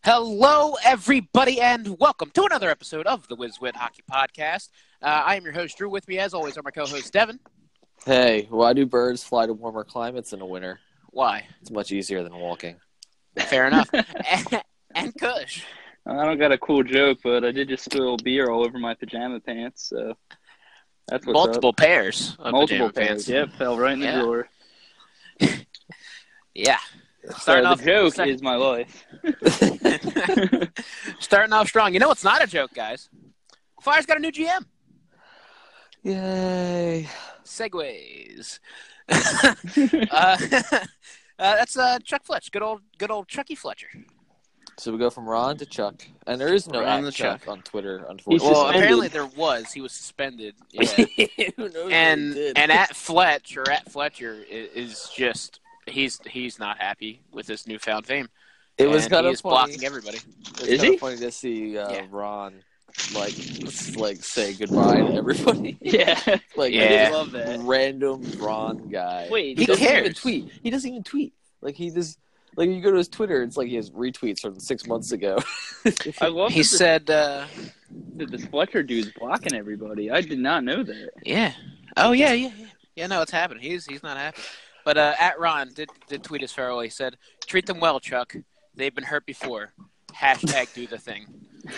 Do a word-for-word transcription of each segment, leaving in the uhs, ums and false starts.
Hello, everybody, and welcome to another episode of the WizWit Hockey Podcast. Uh, I am your host, Drew. With me, as always, are my co-host, Devin. Hey, why do birds fly to warmer climates in the winter? Why? It's much easier than walking. Fair enough. and, and Kush. I don't got a cool joke, but I did just spill beer all over my pajama pants, so that's what's Multiple up. pairs of Multiple pajama pairs. pants. Yep, fell right in the Yeah. drawer. Yeah. So Starting the off, joke start- is my life. starting off strong. You know what's not a joke, guys? Flyers got a new G M. Yay. Segways. uh, uh, that's uh, Chuck Fletch. Good old, good old Chucky Fletcher. So we go from Ron to Chuck. And there is no Ron at to Chuck, Chuck. on Twitter, He's unfortunately. Well, suspended. apparently there was. He was suspended. Yeah. Who knows what he and did? and at Fletch or at Fletcher is, is just he's he's not happy with this newfound fame. it was And kind he of is funny. blocking everybody. It was Is kind he? of funny to see uh, Yeah. Ron like s- like say goodbye to everybody. Yeah. like Yeah. I this did love that. random Ron guy. Wait, he Who doesn't even cares? tweet. He doesn't even tweet. Like he just like you go to his Twitter, it's like he has retweets from six months ago. I love He that, said, uh, this, that this Fletcher dude's blocking everybody. I did not know that. "Yeah, oh yeah, yeah, yeah, yeah. No, it's happening. He's he's not happy." But uh, at Ron did did tweet us farewell. He said, "Treat them well, Chuck. They've been hurt before. Hashtag do the thing."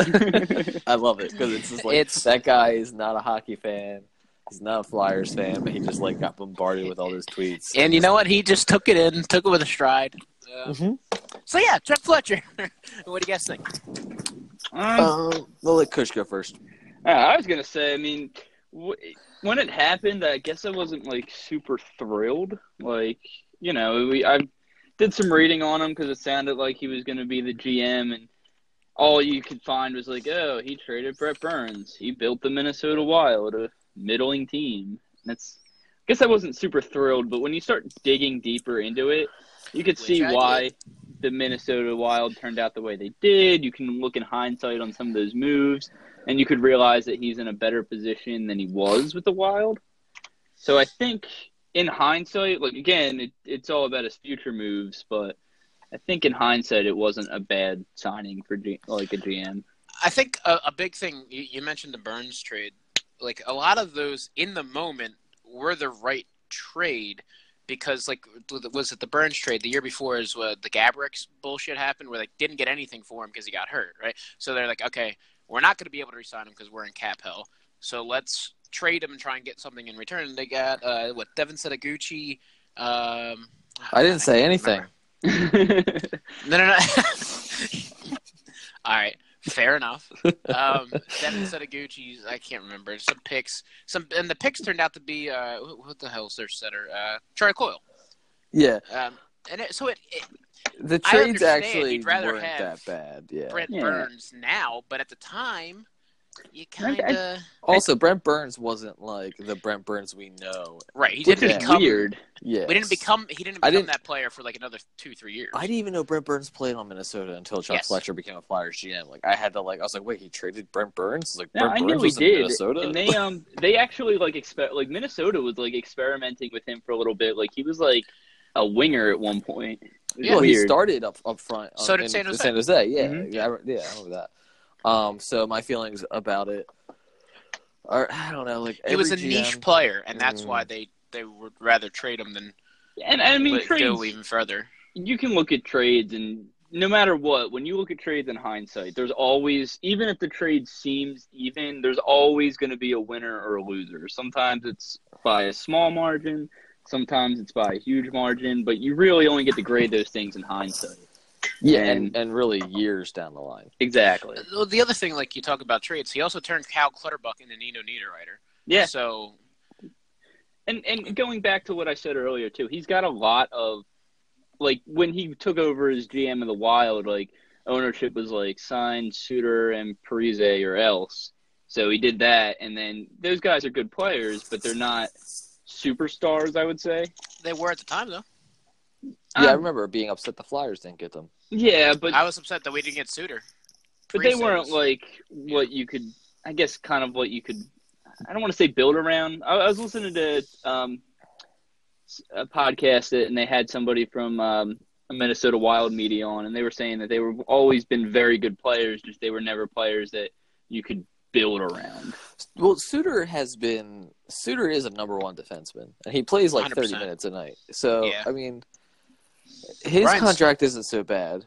I love it because it's just like It's- that guy is not a hockey fan. He's not a Flyers fan, but he just like got bombarded with all those tweets. And you know what? He just took it in, took it with a stride. Uh, Mm-hmm. so yeah, Chuck Fletcher. What do you guys think? Um, Um, we'll let Kush go first. Uh, I was gonna say, I mean, w- when it happened, I guess I wasn't like super thrilled. Like, you know, we I did some reading on him because it sounded like he was gonna be the G M, and all you could find was like, oh, he traded Brett Burns. He built the Minnesota Wild, a middling team. That's, I guess I wasn't super thrilled, but when you start digging deeper into it, you could Which see I why did. the Minnesota Wild turned out the way they did. You can look in hindsight on some of those moves, and you could realize that he's in a better position than he was with the Wild. So I think in hindsight, like again, it, it's all about his future moves, but I think in hindsight it wasn't a bad signing for G, like a G M. I think a, a big thing you, you mentioned the Burns trade. Like a lot of those in the moment were the right trade because, like, was it the Burns trade the year before? Is uh, the Gabrix bullshit happened where they didn't get anything for him because he got hurt, right? So they're like, okay, we're not going to be able to re-sign him because we're in cap hell. So let's trade him and try and get something in return. And they got uh, what Devin Setaguchi. Um, I didn't say can't anything. remember. No, no, no. All right, fair enough. Um, Devin Setaguchi's, I can't remember. Some picks, some, and the picks turned out to be uh, what the hell's their setter? Uh, Charlie Coyle. Yeah, Um, and it, so it, it the I trades understand actually you'd rather weren't have that bad. Yeah. Brent Yeah. Burns now, but at the time, you I- kind of Also, Brent Burns wasn't like the Brent Burns we know. right. He Which didn't is become weird. Yeah. We didn't become. He didn't I become didn't- that player for like another two, three years. I didn't even know Brent Burns played on Minnesota until Chuck Yes. Fletcher became a Flyers G M. Like I had to like I was like, wait, he traded Brent Burns? Like No, Brent I Burns knew he was in did. Minnesota. And they um they actually like exper- like Minnesota was like experimenting with him for a little bit. Like he was like a winger at one point. It was Yeah. well, he weird. started up up front. So um, did in San Jose. San Jose, yeah, Mhm. yeah, I, re- yeah, I remember that. Um, so my feelings about it are I don't know, like he was a every niche G M player, and that's Mm. why they they would rather trade him than And I mean let- trades. go even further. You can look at trades, and no matter what, when you look at trades in hindsight, there's always, even if the trade seems even, there's always going to be a winner or a loser. Sometimes it's by a small margin, sometimes it's by a huge margin, but you really only get to grade those things in hindsight. Yeah, And- and, and really years down the line. Exactly. Well, the other thing, like you talk about trades, he also turned Cal Clutterbuck into Nino Niederreiter. Yeah. So And and going back to what I said earlier too, he's got a lot of, like when he took over as G M of the Wild, like ownership was like sign Suter and Parise or else. So he did that, and then those guys are good players, but they're not superstars, I would say. they were at the time, though. Yeah, I Um, remember being upset the Flyers didn't get them. Yeah, but I was upset that we didn't get Suter. but they Parise weren't was- like what you could, I guess, kind of what you could. I don't want to say build around. I, I was listening to um, a podcast, and they had somebody from um, a Minnesota Wild media on, and they were saying that they were always been very good players, just they were never players that you could build around. Well, Suter has been Suter is a number one defenseman, and he plays like one hundred thirty percent. minutes a night. So Yeah. I mean, his Ryan's- contract isn't so bad.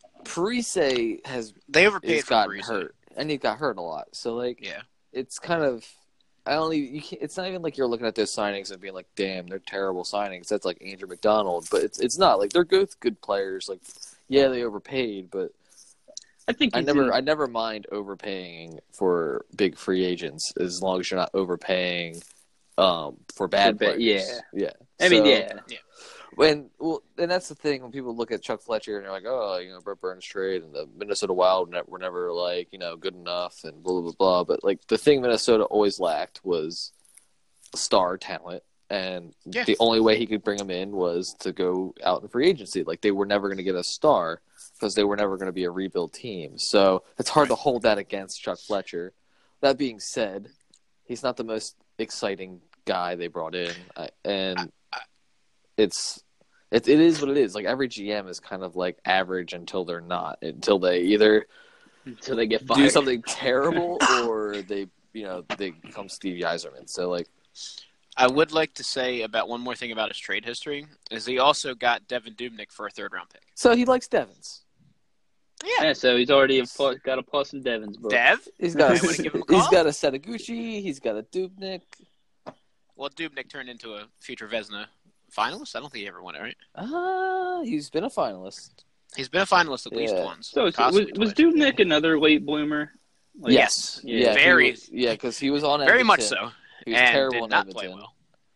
Parise has They overpaid has for gotten Parise. hurt, and he got hurt a lot. So like, Yeah. it's kind of I only you can't, it's not even like you're looking at those signings and being like, damn, they're terrible signings. That's like Andrew McDonald, but it's it's not like they're both good players. Like, yeah, they overpaid, but I think I he's never in- I never mind overpaying for big free agents as long as you're not overpaying um, for bad For ba- players. yeah. yeah. I mean, So, yeah. When well, and that's the thing when people look at Chuck Fletcher and they're like, oh, you know, Brett Burns trade and the Minnesota Wild ne- were never like you know good enough and blah blah blah. But like the thing Minnesota always lacked was star talent, and Yeah. the only way he could bring them in was to go out in free agency. Like they were never going to get a star because they were never going to be a rebuild team. So it's hard to hold that against Chuck Fletcher. That being said, he's not the most exciting guy they brought in, I, and I, I, it's it, it is what it is. Like every G M is kind of like average until they're not, until they either Until they get fired. do something terrible or they you know they become Steve Yzerman. So like. I would like to say about one more thing about his trade history is he also got Devin Dubnyk for a third round pick. So he likes Devins. Yeah. Yeah, so he's already a plus, got a plus in Devon's book. Dev? He's got Might wanna a, give him a he's call? got a Setaguchi. He's got a Dubnik. Well, Dubnyk turned into a future Vezina finalist. I don't think he ever won it, right? Ah, he's been a finalist. He's been a finalist at least Yeah. once. So, so was, possibly was twice. Dubnyk another late bloomer? Like, Yes. Yeah. Yeah. Very- He was, yeah, because he was on Very much Edmonton. so. He was and terrible did in not Edmonton. play well.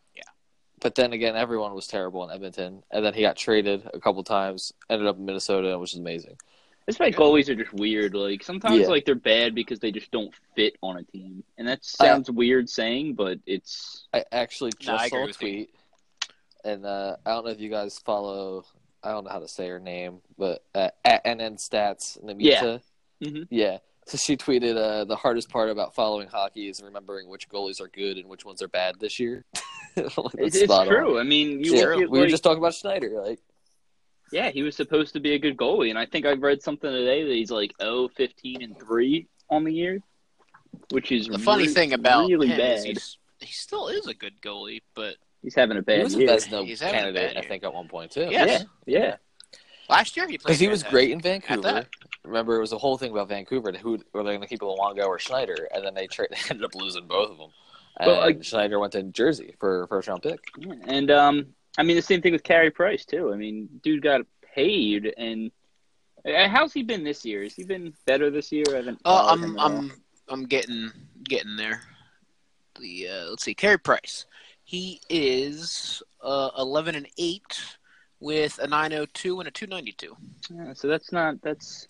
But then again, everyone was terrible in Edmonton. And then he got traded a couple times, ended up in Minnesota, which is amazing. That's why Yeah. goalies are just weird. Like sometimes, Yeah. like they're bad because they just don't fit on a team, and that sounds weird saying, but it's I actually just No, I agree saw a with you. tweet, and uh, I don't know if you guys follow. I don't know how to say her name, but uh, at N N Stats Namita. Yeah. Mhm. Yeah. So she tweeted, uh, "The hardest part about following hockey is remembering which goalies are good and which ones are bad this year." Like, that's it's, it's spot on. true. I mean, you Yeah, look we at, were like, just talking about Schneider. Like, yeah, he was supposed to be a good goalie, and I think I read something today that he's like oh, fifteen and three on the year, which is The funny re- thing about really him bad. is he's, he still is a good goalie, but He's having a he bad was a year. Vezina He's having a candidate, bad I year. think, at one point too. Yes. Yeah, yeah. last year he played Because he was fantastic. great in At Vancouver. that. Remember, it was a whole thing about Vancouver. Who were they going to keep Luongo or Schneider? And then they, tra- they ended up losing both of them. And Well, like- Schneider went to Jersey for a first round pick. Yeah, and um, I mean the same thing with Carey Price too. I mean, dude got paid, and uh, how's he been this year? Has he been better this year? I haven't. Oh, followed I'm him at all. I'm I'm getting getting there. The uh, let's see, Carey Price. He is uh, eleven and eight with a nine oh two and a two ninety-two Yeah, so that's not that's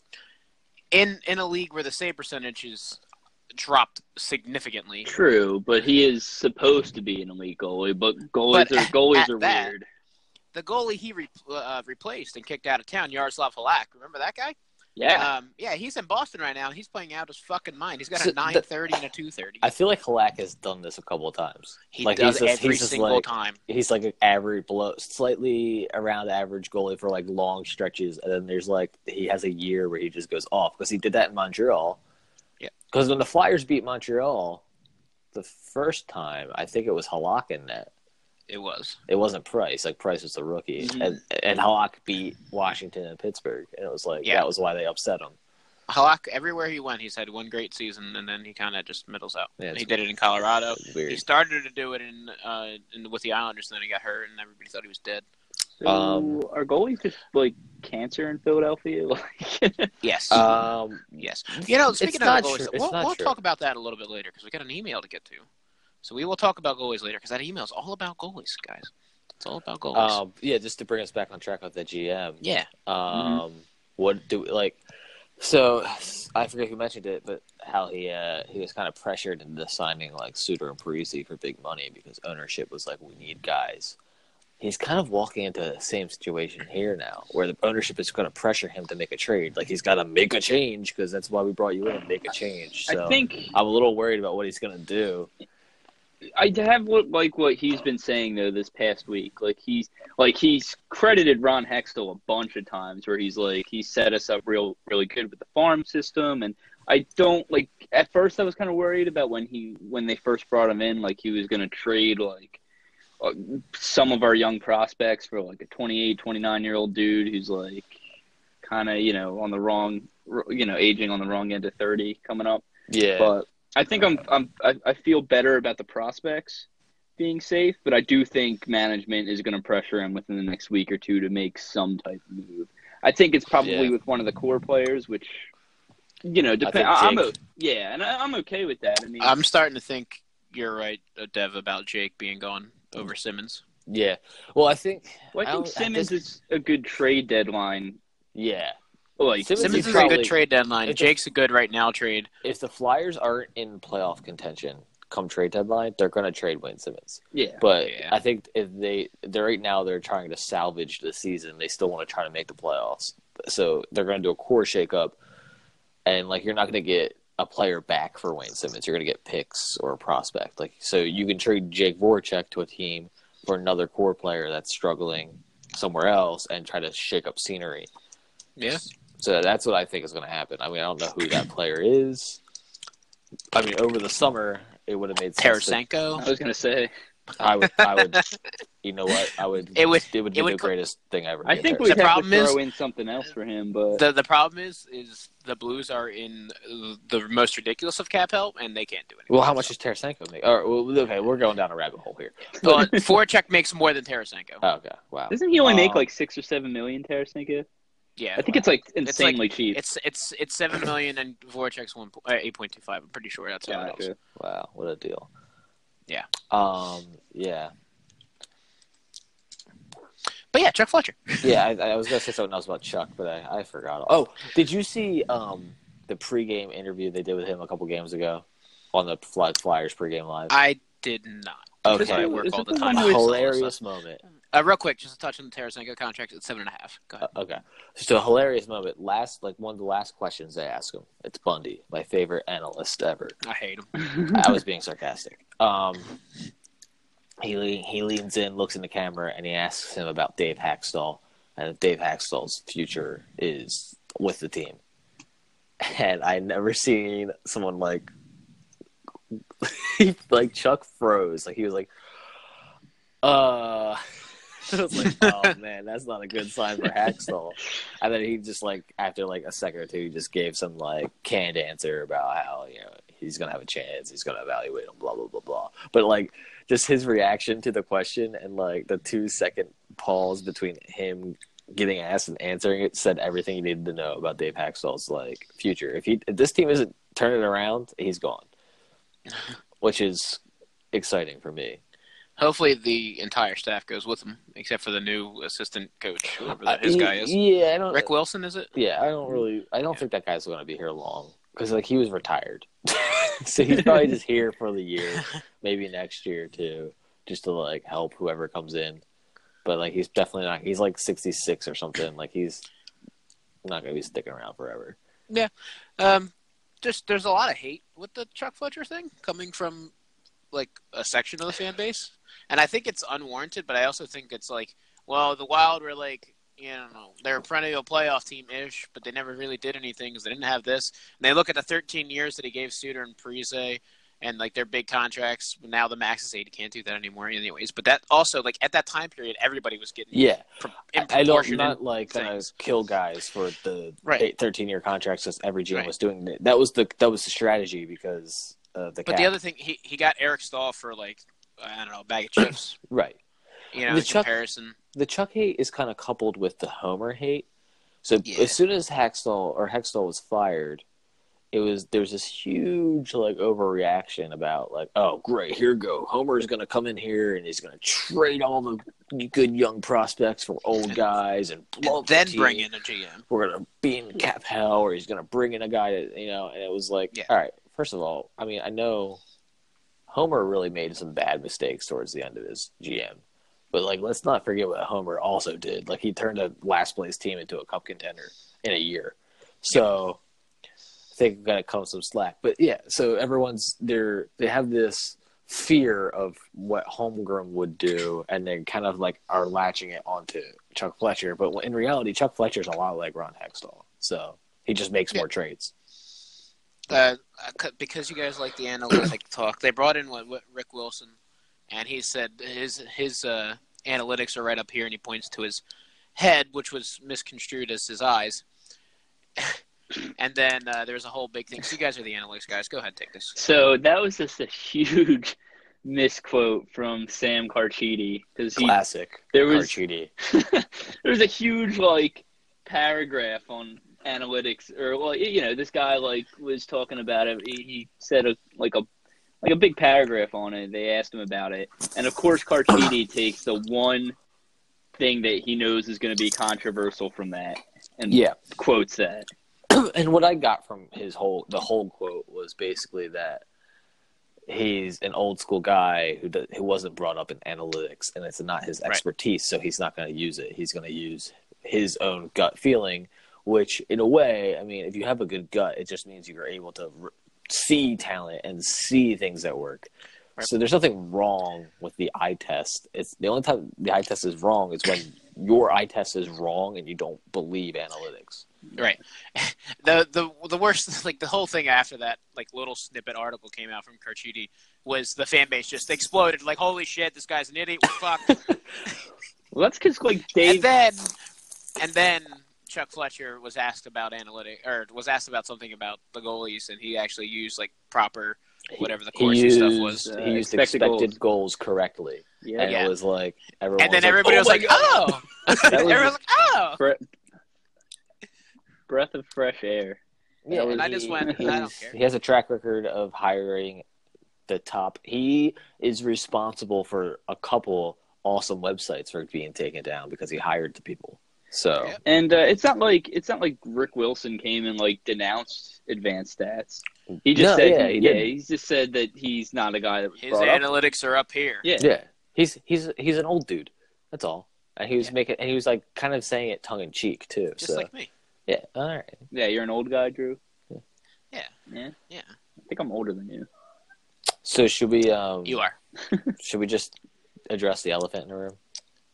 in in a league where the save percentage is dropped significantly. true, but he is supposed to be an elite goalie. But goalies But are goalies at are that- weird. The goalie he re- uh, replaced and kicked out of town, Yaroslav Halak. Remember that guy? Yeah, Um, yeah, he's in Boston right now, and he's playing out his fucking mind. He's got So a nine thirty and a two thirty. I feel like Halak has done this a couple of times. He like does he's just, every he's just single like, time. He's like an average, below, slightly around average goalie for like long stretches, and then there's like he has a year where he just goes off because he did that in Montreal. Yeah. Because when the Flyers beat Montreal the first time, I think it was Halak in net. It was. It wasn't Price. Like Price was the rookie, Mhm. and and Halak beat Washington and Pittsburgh, and it was like Yeah. that was why they upset him. Halak, everywhere he went, he's had one great season, and then he kind of just middles out. Yeah, it's he did it in Colorado. Weird. He started to do it in, uh, in with the Islanders, and then he got hurt, and everybody thought he was dead. so um, are goalies just like cancer in Philadelphia? Like, Yes. Um, yes. You know, speaking it's of not the goalies, true. It's we'll, not we'll true. talk about that a little bit later because we got an email to get to. So we will talk about goalies later because that email is all about goalies, guys. It's all about goalies. um, yeah, just to bring us back on track with the G M. yeah. Um, what do like? So I forget who mentioned it, but how he uh, he was kind of pressured into signing like Suter and Parisi for big money because ownership was like, we need guys. He's kind of walking into the same situation here now, where the ownership is going to pressure him to make a trade. Like he's got to make a change because that's why we brought you in, make a change. So I think I'm a little worried about what he's going to do. I have what like what he's been saying though this past week. Like he's like he's credited Ron Hextall a bunch of times where he's like he set us up real really good with the farm system, and I don't like at first I was kind of worried about when he when they first brought him in, like he was going to trade like uh, some of our young prospects for like a twenty-eight, twenty-nine year old dude who's like kind of, you know, on the wrong, you know, aging on the wrong end of thirty coming up. Yeah. But I think I'm, I'm, I, I feel better about the prospects being safe, but I do think management is going to pressure him within the next week or two to make some type of move. I think it's probably Yeah. with one of the core players, which, you know, depend. I I'm think o- Jake- yeah, and I, I'm okay with that. I mean, I'm starting to think you're right, uh, Dev, about Jake being gone over Simmons. Yeah. Well, I think. well, I think don't- at Simmons this- is a good trade deadline. Yeah. Like Simmons Simmons is is probably- a good trade deadline. it's a- Jake's a good right now trade. If the Flyers aren't in playoff contention come trade deadline, they're going to trade Wayne Simmons. yeah, But Yeah. I think if they they're right now they're trying to salvage the season. They still want to try to make the playoffs. So they're going to do a core shakeup, and like you're not going to get a player back for Wayne Simmons. You're going to get picks or a prospect. Like so you can trade Jake Voracek to a team for another core player that's struggling somewhere else and try to shake up scenery. Yeah. So that's what I think is going to happen. I mean, I don't know who that player is. I mean, over the summer, it would have made sense. that- Tarasenko. I was gonna say. I would, I would, you know what? I would. It would- It would be it would the co- greatest thing ever. I to think get we The have problem to is- throw in something else for him, but The the problem is is the Blues are in the most ridiculous of cap help, and they can't do anything. Well, how much does Tarasenko make? Or, well, okay, we're going down a rabbit hole here. Well, Voracek makes more than Tarasenko. Oh, okay, wow. doesn't he only make Um, like six or seven million? Tarasenko? Yeah, I think it's like It's insanely like- cheap. it's it's it's seven million, and Voracek's one uh, eight point two five. I'm pretty sure that's how it goes. Gotcha. Wow, what a deal. Yeah. Um. Yeah. But yeah, Chuck Fletcher. Yeah. I, I was gonna say something else about Chuck, but I, I forgot. Oh, did you see um the pregame interview they did with him a couple games ago on the Fly Flyers pregame live? I did not. Okay. Because I Is work it all the the time. one a with- hilarious moment. Uh, real quick, just to touch on the Tarasenko contract, it's seven and a half. Go ahead. Uh, okay. So a hilarious moment. Last, like one of the last questions they ask him. It's Bundy, my favorite analyst ever. I hate him. I was being sarcastic. Um, he le- he leans in, looks in the camera, and he asks him about Dave Haxtell and if Dave Haxtell's future is with the team. And I never seen someone like like Chuck froze. Like he was like, uh. I was like, oh man, that's not a good sign for Haxtell. And then he just like after like a second or two, he just gave some like canned answer about how you know he's gonna have a chance, he's gonna evaluate him, blah blah blah blah. But like just his reaction to the question and like the two second pause between him getting asked and answering it said everything you needed to know about Dave Haxtell's like future. If he if this team isn't turning around, he's gone, which is exciting for me. Hopefully, the entire staff goes with him, except for the new assistant coach, whoever that, his Uh, guy is. Yeah, I don't. Rick Wilson, is it? Yeah, I don't really. I don't think that guy's going to be here long because like he was retired, so he's probably just here for the year, maybe next year too, just to like help whoever comes in. But like he's definitely not. He's like sixty-six or something. Like he's not going to be sticking around forever. Um, just there's a lot of hate with the Chuck Fletcher thing coming from like a section of the fan base, and I think it's unwarranted. But I also think it's like, well, the Wild were like, you know, they're a perennial playoff team ish, but they never really did anything because they didn't have this. And they look at the thirteen years that he gave Suter and Parise, and like their big contracts. Now the max is eight; he can't do that anymore, anyways. But that also, like at that time period, everybody was getting Yeah, pro- I, in I don't proportion. not like going to things. kill guys for the Right. eight, thirteen year contracts as every G M Right. was doing. That. that was the that was the strategy because of the But cap. the other thing, he he got Eric Stahl for like I don't know, a bag of chips. right. You know, The in Chuck- comparison. The Chuck hate is kind of coupled with the Homer hate. So Yeah. as soon as Haxtell or Hextall was fired, it was there was this huge like overreaction about like, oh great, here we go. Homer's gonna come in here and he's gonna trade all the good young prospects for old guys and blow And up the then team. bring in a G M. We're gonna be in cap hell, or he's gonna bring in a guy that you know. And it was like, Yeah. all right. First of all, I mean, I know Homer really made some bad mistakes towards the end of his G M. But, like, let's not forget what Homer also did. Like, he turned a last-place team into a cup contender in a year. So, I think we've got to cut some slack. But, yeah, so everyone's – they're they have this fear of what Holmgren would do, and then kind of like are latching it onto Chuck Fletcher. But in reality, Chuck Fletcher's a lot like Ron Hextall, so he just makes Yeah. more trades. Uh, because you guys like the analytic talk, they brought in what, what Rick Wilson, and he said his his uh, analytics are right up here, and he points to his head, which was misconstrued as his eyes. And then uh, there was a whole big thing. So you guys are the analytics guys. Go ahead, take this. So that was just a huge misquote from Sam Carchidi because he Classic. there was Carchidi. there was a huge like paragraph on analytics, or well, you know, this guy like was talking about it. He, he said a like a like a big paragraph on it. They asked him about it, and of course, Carchidi takes the one thing that he knows is going to be controversial from that, and Yeah. quotes that. And what I got from his whole the whole quote was basically that he's an old school guy who does, who wasn't brought up in analytics, and it's not his expertise, so he's not going to use it. He's going to use his own gut feeling, which in a way, I mean, if you have a good gut, it just means you're able to r- see talent and see things that work. Right. So there's nothing wrong with the eye test. It's the only time the eye test is wrong is when your eye test is wrong and you don't believe analytics. Right. The the the worst, like the whole thing after that, like little snippet article came out from Carchidi was the fan base just exploded. Like, holy shit, this guy's an idiot. We're fucked. Well, that's because like Dave. And then, and then Chuck Fletcher was asked about analytic, or was asked about something about the goalies, and he actually used like proper whatever the He Corsi used, stuff was. uh, he used expected expected, goals. goals. correctly. Yeah. And Yeah. it was like everyone And then was everybody like, was like, "Oh my "Oh!" That was Everyone was like, "Oh!" Bre- breath of fresh air. God." Yeah, And I just he- went, "I don't he's- care." He has a track record of hiring the top. He is responsible for a couple awesome websites for being taken down because he hired the people. So Yeah. And uh, it's not like it's not like Rick Wilson came and like denounced advanced stats. He just No, said, yeah, he, he yeah, didn't. he's just said that he's not a guy that was His brought up. analytics are up here. Yeah, yeah, he's he's he's an old dude. That's all. And he was Yeah. making and he was like kind of saying it tongue in cheek too. Just so like me. yeah, all right. yeah. You're an old guy, Drew. Yeah. Yeah, Yeah. I think I'm older than you. So should we um You are. should we just address the elephant in the room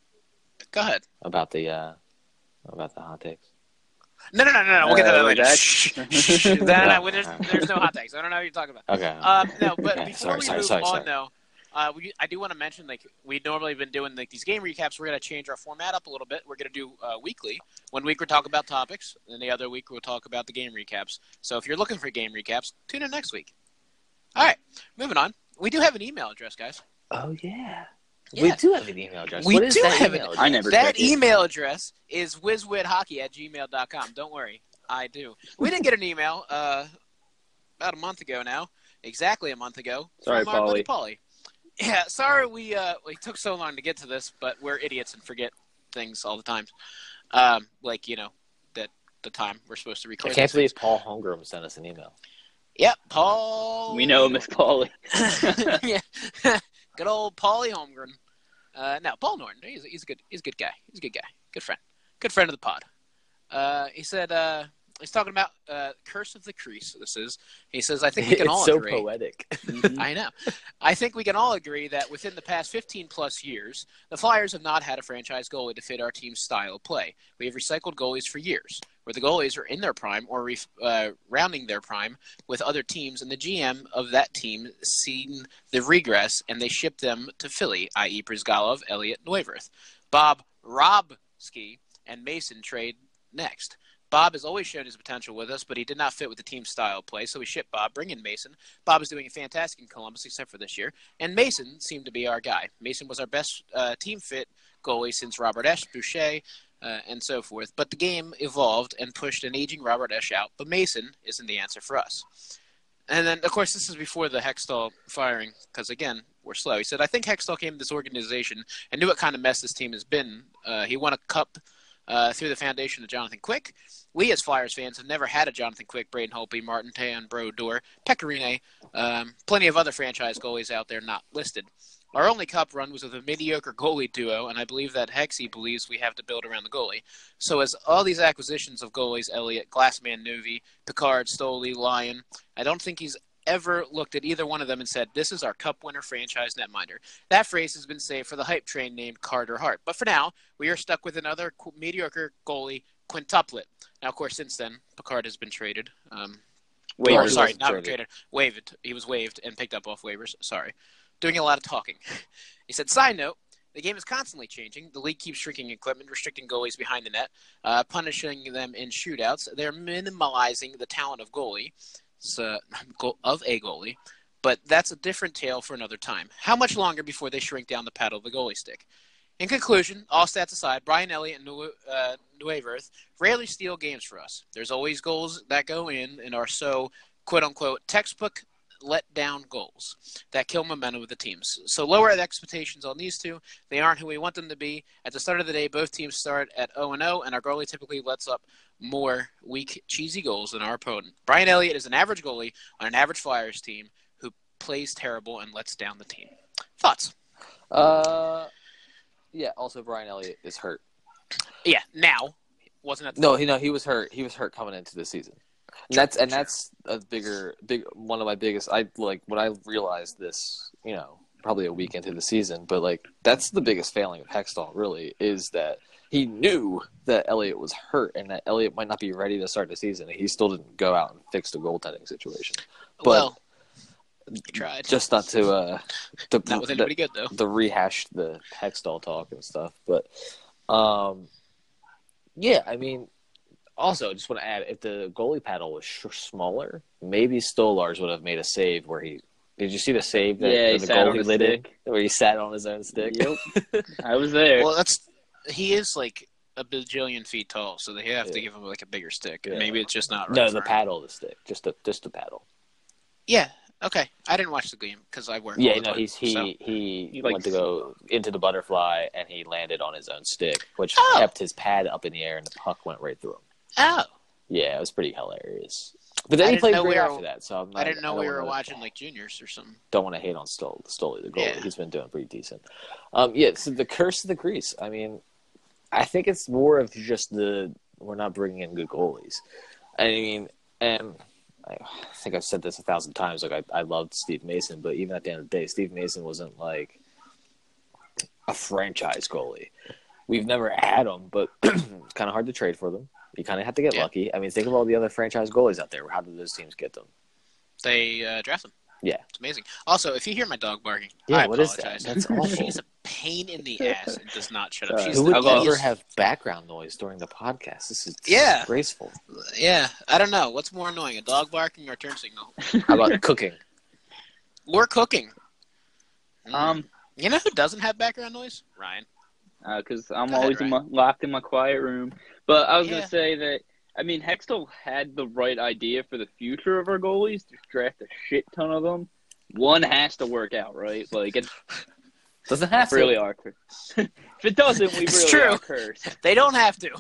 Go ahead. about the uh about the hot takes? No, no, no, no, no. We'll get to Uh, that later. that- Shh, shh. No, no, no. There's, there's no hot takes. I don't know what you're talking about. Okay. Um, no, but Okay, before sorry, we sorry, move sorry, on, sorry. though, uh, we, I do want to mention, like, we normally been doing like these game recaps. We're going to change our format up a little bit. We're going to do uh, weekly. One week we'll talk about topics, and the other week we'll talk about the game recaps. So if you're looking for game recaps, tune in next week. All right, moving on. We do have an email address, guys. Oh yeah. Yeah. We do have an email address. We What is do that have email an- address? I never That check it. email address is whizwidhockey at gmail dot com. Don't worry, I do. We did get an email uh, about a month ago now, exactly a month ago. Sorry, from our buddy Paulie. Paulie. Yeah, sorry we uh, we took so long to get to this, but we're idiots and forget things all the time. Um, like, you know, that the time we're supposed to I record. can't these believe things. Paul Holmgren sent us an email. Yep, Paul. We know Miss Paulie. Yeah, good old Paulie Holmgren. Uh, no, Paul Norton. He's, he's a good. He's a good guy. He's a good guy. Good friend. Good friend of the pod. Uh, he said uh, he's talking about uh, Curse of the Crease. This is. He says I think we can It's all so agree. poetic. I know. I think we can all agree that within the past fifteen plus years, the Flyers have not had a franchise goalie to fit our team's style of play. We have recycled goalies for years, where the goalies are in their prime or re- uh, rounding their prime with other teams, and the G M of that team seen the regress, and they shipped them to Philly, that is. Brizgalov, Elliott, Neuwirth. Bob Robski and Mason trade next. Bob has always shown his potential with us, but he did not fit with the team's style of play, so we shipped Bob, bring in Mason. Bob is doing a fantastic in Columbus, except for this year, and Mason seemed to be our guy. Mason was our best uh, team fit goalie since Robert Esch, Boucher, uh, and so forth. But the game evolved and pushed an aging Robert Esch out, but Mason isn't the answer for us. And then, of course, this is before the Hextall firing, because, again, we're slow. He said, I think Hextall came to this organization and knew what kind of mess this team has been. Uh, he won a cup uh, through the foundation of Jonathan Quick. We, as Flyers fans, have never had a Jonathan Quick, Braden Holtby, Martin Tejan, Brodeur, Pecorine, um, plenty of other franchise goalies out there not listed. Our only cup run was with a mediocre goalie duo, and I believe that Hexy believes we have to build around the goalie. So as all these acquisitions of goalies, Elliott, Glassman, Novi, Picard, Stoley, Lyon, I don't think he's ever looked at either one of them and said, this is our cup winner franchise netminder. That phrase has been saved for the hype train named Carter Hart. But for now, we are stuck with another mediocre goalie quintuplet. Now, of course, since then, Picard has been traded. Um, Wait, or, he sorry, wasn't not traded. traded. Waived. He was waived and picked up off waivers. Sorry. Doing a lot of talking. He said, side note, the game is constantly changing. The league keeps shrinking equipment, restricting goalies behind the net, uh, punishing them in shootouts. They're minimalizing the talent of goalie, so, of a goalie, but that's a different tale for another time. How much longer before they shrink down the paddle of the goalie stick? In conclusion, all stats aside, Brian Elliott and New, uh, Neuwirth rarely steal games for us. There's always goals that go in and are so, quote-unquote, textbook let-down goals that kill momentum of the teams. So lower the expectations on these two. They aren't who we want them to be. At the start of the day, both teams start at oh and oh, and our goalie typically lets up more weak, cheesy goals than our opponent. Brian Elliott is an average goalie on an average Flyers team who plays terrible and lets down the team. Thoughts? Uh, yeah. Also, Brian Elliott is hurt. Yeah, now. Wasn't at the No, he no, he was hurt. He was hurt coming into the season. And that's and that's a bigger, big one of my biggest. I like when I realized this, you know, probably a week into the season, but like that's the biggest failing of Hextall. Really, is that he knew that Elliott was hurt and that Elliott might not be ready to start the season. And he still didn't go out and fix the goaltending situation. But well, he tried. just not to uh, to, Not with anybody good, though. the rehash the Hextall talk and stuff, but um, yeah, I mean. Also, just want to add, if the goalie paddle was sh- smaller, maybe Stolars would have made a save where he – did you see the save that Yeah, he the sat on goalie his lit in? stick. Where he sat on his own stick? Yep. I was there. Well, that's he is like a bajillion feet tall, so they have Yeah. to give him like a bigger stick. Yeah. Maybe it's just not right. No, for the him. paddle of the stick. Just the, just the paddle. Yeah. Okay. I didn't watch the game because I work. Yeah, all the no, time, he's, he so. he He, like, went to go into the butterfly, and he landed on his own stick, which Oh. kept his pad up in the air, and the puck went right through him. Oh, Yeah, it was pretty hilarious. But then I he didn't played know great we were- after that, so I'm not, I didn't know don't we were wanna- watching like juniors or something. Don't want to hate on Stol- Stoli, the goalie. Yeah. He's been doing pretty decent. Um, yeah, so the curse of the crease. I mean, I think it's more of just the we're not bringing in good goalies. I mean, and I think I've said this a thousand times. Like I, I loved Steve Mason, but even at the end of the day, Steve Mason wasn't like a franchise goalie. We've never had them, but it's kind of hard to trade for them. You kind of have to get Yeah. lucky. I mean, think of all the other franchise goalies out there. How did those teams get them? They uh, draft them. Yeah. It's amazing. Also, if you hear my dog barking, Yeah, I what is that? apologize. That's awful. She's a pain in the ass and does not shut up. Uh, She's Who the would ugliest- ever have background noise during the podcast? This is Yeah. disgraceful. Yeah, I don't know. What's more annoying, a dog barking or a turn signal? How about cooking? Or cooking. Mm. Um, You know who doesn't have background noise? Ryan. because I'm Go ahead, always in my, locked in my quiet room. But I was Yeah. gonna say that I mean Hextall had the right idea for the future of our goalies to draft a shit ton of them. One has to work out, right? Like it Doesn't have really to. are. If it doesn't, we It's really true. are cursed. They don't have to.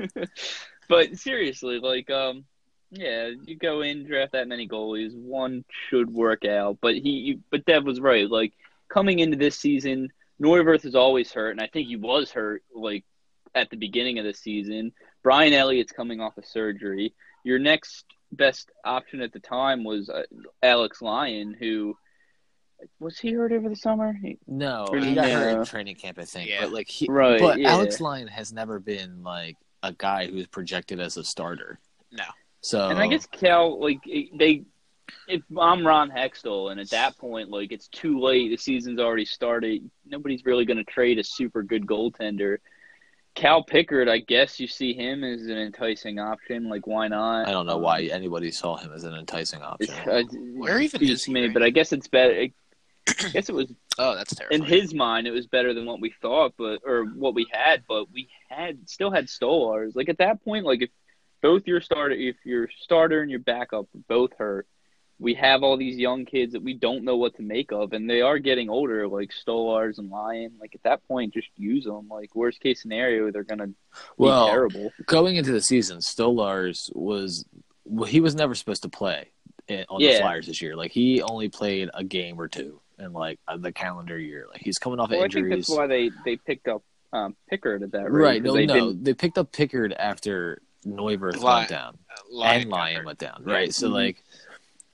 But seriously, like, um, yeah, you go in, draft that many goalies, one should work out. But he, but Dev was right. Like coming into this season, Neuwirth is always hurt, and I think he was hurt like at the beginning of the season. Brian Elliott's coming off of surgery. Your next best option at the time was uh, Alex Lyon, who was he hurt over the summer? He, No, Or he got hurt no. in training camp, I think. Yeah. But like, he, Right, But yeah. Alex Lyon has never been like a guy who's projected as a starter. No. So And I guess Cal, like they, if I'm Ron Hextall, and at that point, like it's too late. The season's already started. Nobody's really going to trade a super good goaltender. Cal Pickard, I guess you see him as an enticing option. Like, why not? I don't know why anybody saw him as an enticing option. Uh, Where even beats is he, me, right? but I guess it's better. I guess it was Oh, that's terrible. in his mind. It was better than what we thought, but or what we had. But we had still had Stolars. Like at that point, like if both your starter, if your starter and your backup are both hurt, we have all these young kids that we don't know what to make of, and they are getting older, like Stolars and Lyon. Like at that point, just use them. Like worst case scenario, they're gonna be Well, terrible. Going into the season, Stolars was well, he was never supposed to play in, on the Yeah. Flyers this year. Like he only played a game or two in like the calendar year. Like he's coming off of Well, I think injuries. that's why they they picked up um, Pickard at that rate. Right? 'cause No, they no, didn't- they picked up Pickard after Neuwirth Lyon- went down Lyon and got Lyon hurt. went down. Yeah. Right? So Mhm. like,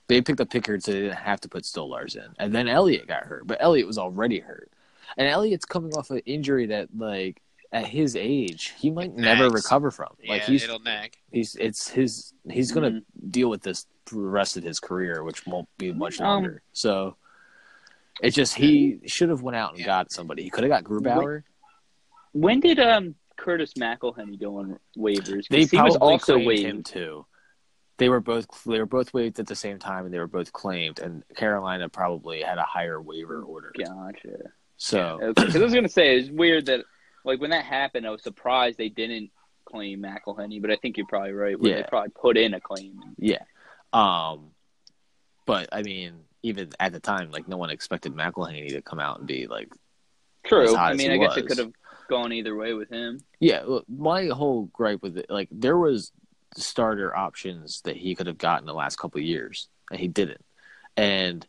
They picked up Pickard so they didn't have to put Stolars in. And then Elliott got hurt. But Elliott was already hurt. And Elliott's coming off an injury that, like, at his age, he might never Nags. recover from. Like yeah, he's it'll nag. he's it's his he's gonna Mhm. deal with this for the rest of his career, which won't be much Um, longer. So it's just he should have went out and Yeah. got somebody. He could have got Grubauer. When did um Curtis McElhenney go on waivers? 'Cause They he probably was also claimed waived. him too. They were both they were both waived at the same time, and they were both claimed. And Carolina probably had a higher waiver order. Gotcha. So Okay, 'cause I was gonna say it's weird that like when that happened, I was surprised they didn't claim McElhenney, but I think you're probably right. Where Yeah. They probably put in a claim. yeah, um, but I mean, even at the time, like no one expected McElhaney to come out and be like, True. As hot I as mean, he I guess it was. could have gone either way with him. yeah. Look, my whole gripe with it, like there was starter options that he could have gotten the last couple of years, and he didn't. And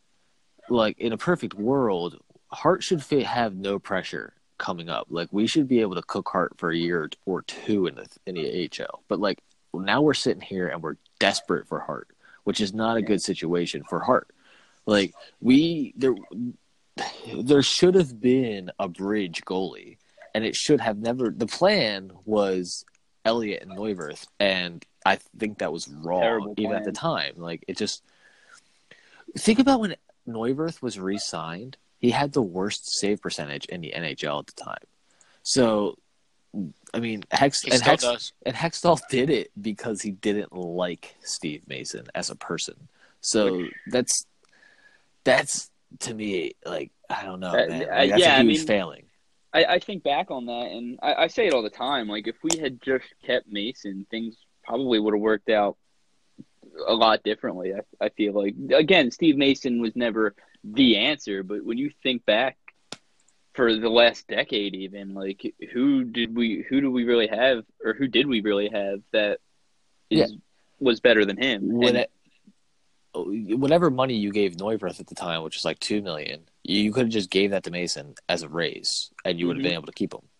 like in a perfect world, Hart should fit, have no pressure coming up. Like we should be able to cook Hart for a year or two in the in the A H L. But like now we're sitting here and we're desperate for Hart, which is not a good situation for Hart. Like we there there should have been a bridge goalie, and it should have never. The plan was Elliott and Neuwirth, and I think that was wrong Terrible even at the plan. time. Like it just think about when Neuwirth was re-signed. He had the worst save percentage in the N H L at the time. So, I mean, Hex He and, still Hex, does. and Hextall did it because he didn't like Steve Mason as a person. So that's that's to me like I don't know, Uh, man. uh, Like, that's yeah, a I huge mean- failing. I, I think back on that, and I, I say it all the time. Like, if we had just kept Mason, things probably would have worked out a lot differently. I, I feel like, again, Steve Mason was never the answer, but when you think back for the last decade, even like, who did we, who do we really have, or who did we really have that is Yeah. was better than him? When And- it, whatever money you gave Neuwirth at the time, which was like two million, you could have just gave that to Mason as a raise, and you would have Mhm. been able to keep him.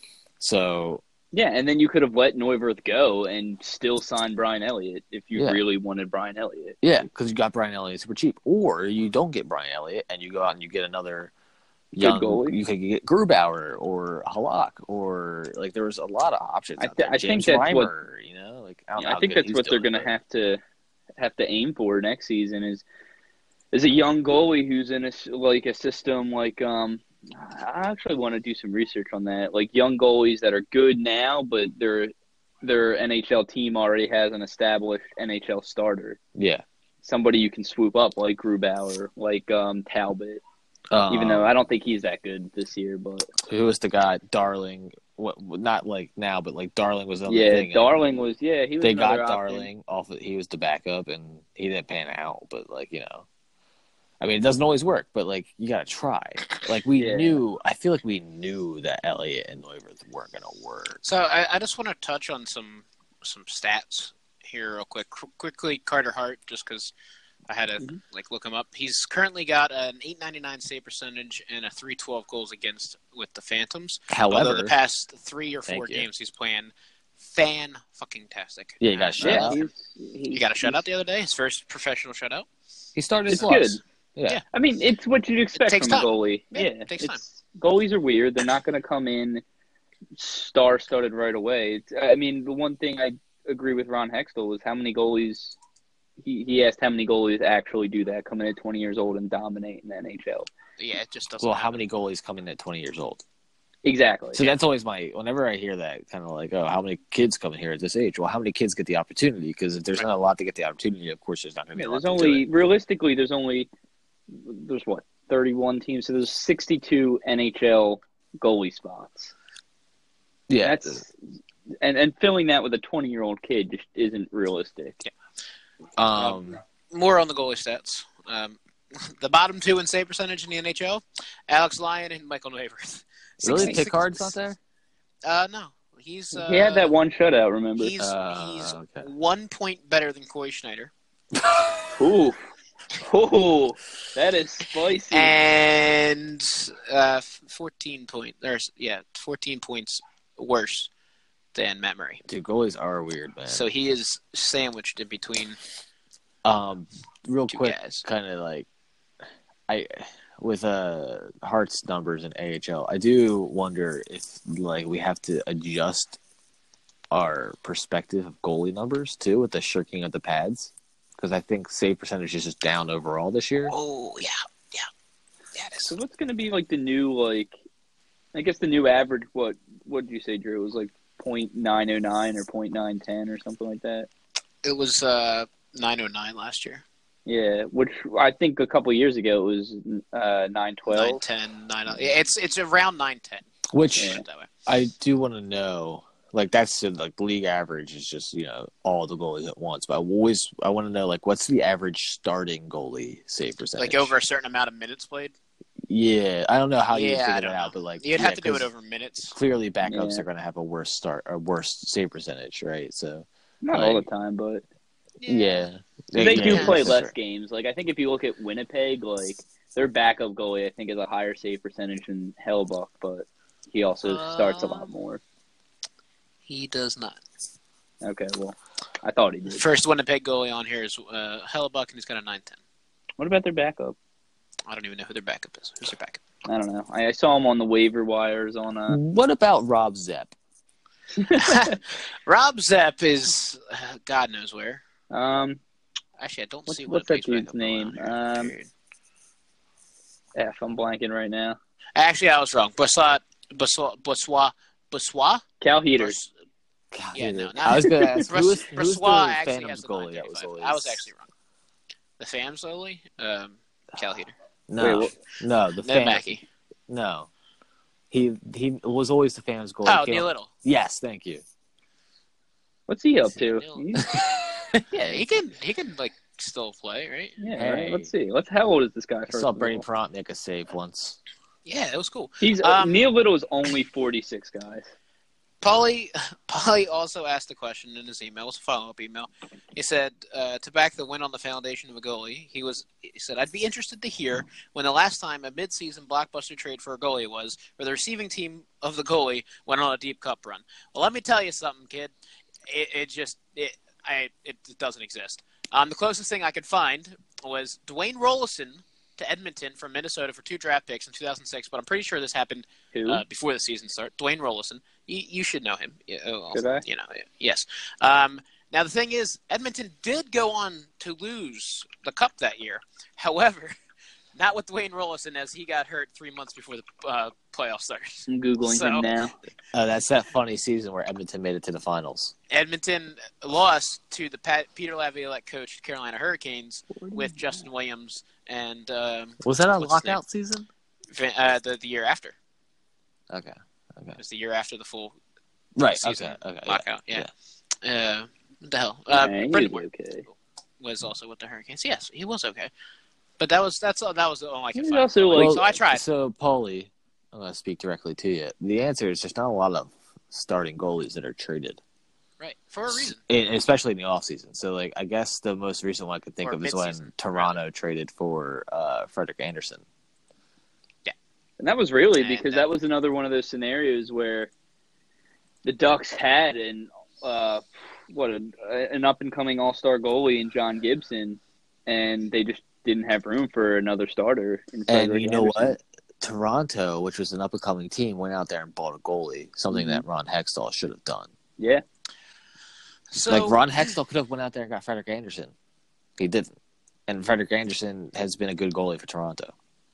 So yeah, and then you could have let Neuwirth go and still sign Brian Elliott if you Yeah. really wanted Brian Elliott. yeah, because you got Brian Elliott super cheap, or you don't get Brian Elliott and you go out and you get another Good young. goalie. You could get Grubauer or Halak, or like there was a lot of options. I out th- there. I think James that's what- Reimer, you know, like I, don't know Yeah, I how think good that's he's what they're doing, going to but- have to have to aim for next season is is a young goalie who's in a s- like a system like um I actually want to do some research on that, like young goalies that are good now, but their their N H L team already has an established N H L starter, Yeah, somebody you can swoop up like Grubauer, like um Talbot. Even though Um, I don't think he's that good this year, but who was the guy? Darling. What? Not like now, but like Darling was on the yeah, thing. Darling was yeah he was. They another got option. Darling off. Of, he was the backup, and he didn't pan out. But like you know, I mean, it doesn't always work. But like you gotta try. Like we Yeah. knew. I feel like we knew that Elliott and Neuwirth weren't gonna work. So I, I just want to touch on some some stats here real quick. Qu- quickly, Carter Hart, just because I had to Mhm. like look him up. He's currently got an eight ninety-nine save percentage and a three twelve goals against with the Phantoms. Although However, the past three or Thank four you. games he's playing fan fucking tastic. Yeah, you got a And, Yeah, shutout. he's, he's, He got a shutout the other day. His first professional shutout. he started It's plus. good. Yeah. Yeah. I mean, it's what you'd expect takes from a time. goalie. Yeah, Yeah, it takes it's, goalies are weird. They're not going to come in star-studded right away. It's, I mean, the one thing I agree with Ron Hextall is how many goalies he, he asked how many goalies actually do that, come in at twenty years old and dominate in the N H L. Yeah, it just doesn't. Well, how happen. many goalies come in at twenty years old? Exactly. So that's always my. Whenever I hear that, kind of like, oh, how many kids come in here at this age? Well, how many kids get the opportunity? Because if there's Right. not a lot to get the opportunity, of course, there's not going to be Yeah, a lot there's to do only it. realistically there's only there's what thirty-one teams, so there's sixty-two N H L goalie spots. Yeah, That's and and filling that with a twenty-year-old kid just isn't realistic. um, More on the goalie stats. Um, the bottom two in save percentage in the N H L: Alex Lyon and Michael Neuwirth. really, sixty-six Pickard's not there. Uh, no, he's uh, he had that one shutout. Remember? He's Uh, he's okay. one point better than Corey Schneider, Ooh, ooh, that is spicy. and uh, fourteen point. There's yeah, fourteen points worse than Matt Murray. Dude, goalies are weird, man. So he is sandwiched in between. Um, real Two quick, guys. kind of like I with uh Hearts numbers in A H L. I do wonder if like we have to adjust our perspective of goalie numbers too with the shirking of the pads, because I think save percentage is just down overall this year. Oh yeah, yeah, yeah. It So is. what's going to be like the new like? I guess the new average. What what did you say, Drew? It was like point nine oh nine or point nine ten or something like that. It was uh, nine oh nine last year. Yeah, which I think a couple years ago it was uh, nine twelve. nine ten, nine. It's it's around nine ten. Which Yeah. That way. I do want to know. Like that's like the league average is just you know all the goalies at once. But I always I want to know like what's the average starting goalie save percentage? Like over a certain amount of minutes played. Yeah, I don't know how you Yeah, I figure don't that out, know. but like You'd yeah, have to do it 'cause over minutes. Clearly, backups Yeah. are going to have a worse start or worse save percentage, right? So Not Like- all the time, but yeah, they yeah, do yeah, play that's less true. games. Like I think if you look at Winnipeg, like their backup goalie, I think is a higher save percentage than Hellbuck, but he also starts a lot Um, more. He does not. Okay, well, I thought he did. First Winnipeg goalie on here is uh, Hellebuck, and he's got a nine ten. What about their backup? I don't even know who their backup is. Who's their backup? I don't know. I, I saw him on the waiver wires on uh What about Rob Zepp? Rob Zepp is uh, God knows where. um Actually, I don't What's- see what's that Winnipeg's dude's backup goalie name? on here, Um, period. F. I'm blanking right now. Actually, I was wrong. Boissois, Boissois, Boissois, Boissois. Cal Heater. Bois- God, Yeah, dude. no, not- I was going to ask Bros- who's, who's the Brossois actually Phantoms has the goalie that was nine thirty-five. always. I was actually wrong. The Fams goalie, um, Cal Heater. no, Wait, what- no the No, Phan- Mackey. No, he he was always the Phantoms goalie. Oh, Came- Neil Little. Yes, thank you. What's he up to? Neil- He's- Yeah, he can. He can like still play, right? yeah, Hey. right. Let's see. Let's. How old is this guy? I First saw of Brady all? Perrant make a save once. Yeah, that was cool. He's Um, Neil Little is only forty-six, guys. Paulie, Paulie also asked a question in his email. It was a follow-up email. He said, uh, to back the win on the foundation of a goalie, he was. He said, I'd be interested to hear when the last time a mid-season blockbuster trade for a goalie was, where the receiving team of the goalie went on a deep cup run. Well, let me tell you something, kid. It, it just it I it doesn't exist. Um, the closest thing I could find was Dwayne Rollison to Edmonton from Minnesota for two draft picks in two thousand six, but I'm pretty sure this happened Who? uh, before the season started. Dwayne Rollison. You, you should know him. Yeah, well, Should I? You know, yes. Um, now, the thing is, Edmonton did go on to lose the cup that year. However, not with Dwayne Rollison, as he got hurt three months before the uh, playoffs started. I'm googling so- him now. Uh, that's that funny season where Edmonton made it to the finals. Edmonton lost to the Pat, Peter Laviolette coached Carolina Hurricanes with Justin Williams and um, Was that a What's his name? lockout season? Van- uh, the, the year after. Okay. Okay. It was the year after the full Right. season Okay. Okay. yeah. lockout. Yeah. Uh, what the hell? Uh, Man, he Brendan was Moore okay. was also with the Hurricanes. Yes, he was okay. But that was that's all. That was all I could He's find. also, like- so I tried. So, Paulie, I'm going to speak directly to you. The answer is just not a lot of starting goalies that are traded, Right, for a reason. in, especially in the offseason. So, like, I guess the most recent one I could think Or of is mid-season, when Toronto traded for uh, Frederick Anderson. And that was really And because that- that was another one of those scenarios where the Ducks had an uh, what a, an up and coming All Star goalie in John Gibson, and they just didn't have room for another starter. In And Frederick you know Anderson. what? Toronto, which was an up and coming team, went out there and bought a goalie, something Mhm. that Ron Hextall should have done. Yeah, So like Ron Hextall could have went out there and got Frederick Anderson. He didn't. And Frederick Anderson has been a good goalie for Toronto,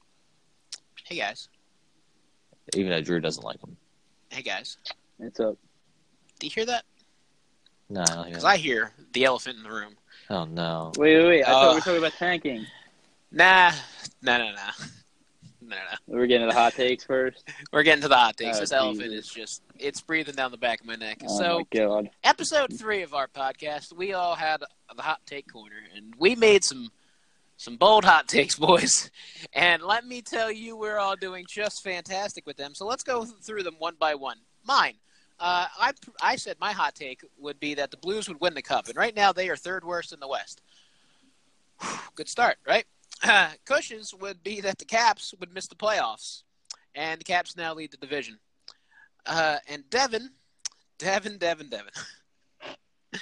hey guys, even though Drew doesn't like him. hey guys, it's up. do you hear that? No, I don't think Because that- I hear the elephant in the room. Oh no. Wait, wait, wait! I thought Uh, we were talking about tanking. Nah, no, no, no, no, no. We were getting to the hot takes first. We're getting to the hot takes. Oh, this elephant Jesus. is just—it's breathing down the back of my neck. Oh so. my god! Episode three of our podcast, we all had the hot take corner, and we made some some bold hot takes, boys. And let me tell you, we're all doing just fantastic with them. So let's go through them one by one. Mine, uh, I I said my hot take would be that the Blues would win the Cup, and right now they are third worst in the West. Whew, good start, right? Uh, Cush's would be that the Caps would miss the playoffs, and the Caps now lead the division. Uh, and Devin, Devin, Devin, Devin.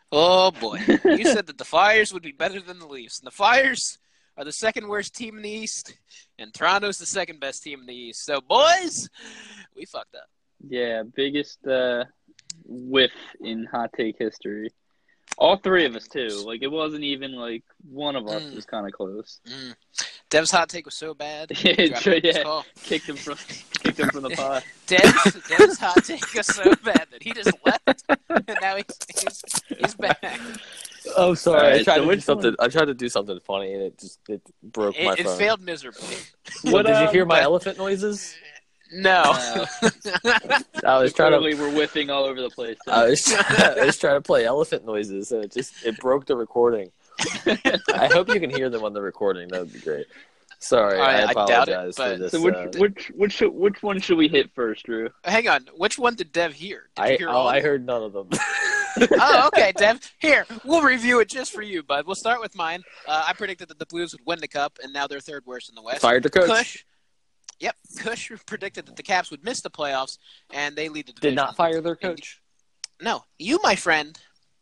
Oh boy, you said that the Flyers would be better than the Leafs, and the Flyers are the second worst team in the East, and Toronto's the second best team in the East. So, boys, we fucked up. Yeah, biggest uh, whiff in hot take history. All three of us too. Like it wasn't even like one of us Mm. was kind of close. Mm. Dev's hot take was so bad. Yeah, he dropped his yeah. call. Kicked him from kicked him from the pod. Dev's, Dev's hot take was so bad that he just left, and now he's he's, he's back. Oh, sorry. Alright, I tried so to do which something. one- I tried to do something funny, and it just it broke my It, it phone. failed miserably. What, did you um, hear my but- elephant noises? No. Uh, I was trying Clearly, to. we're whiffing all over the place. I was, I was trying to play elephant noises, and it just it broke the recording. I hope you can hear them on the recording. That would be great. Sorry, I- I I doubt it, apologize but- for this. So which uh, which which should, which one should we hit first, Drew? Hang on. Which one did Dev hear? Did you I hear oh, all of I them? heard none of them. Oh, okay, Dev. Here, we'll review it just for you, bud. We'll start with mine. Uh, I predicted that the Blues would win the Cup, and now they're third worst in the West. Fired the coach. Kush, yep, Kush predicted that the Caps would miss the playoffs, and they lead the division. Did not fire their coach. No, you, my friend.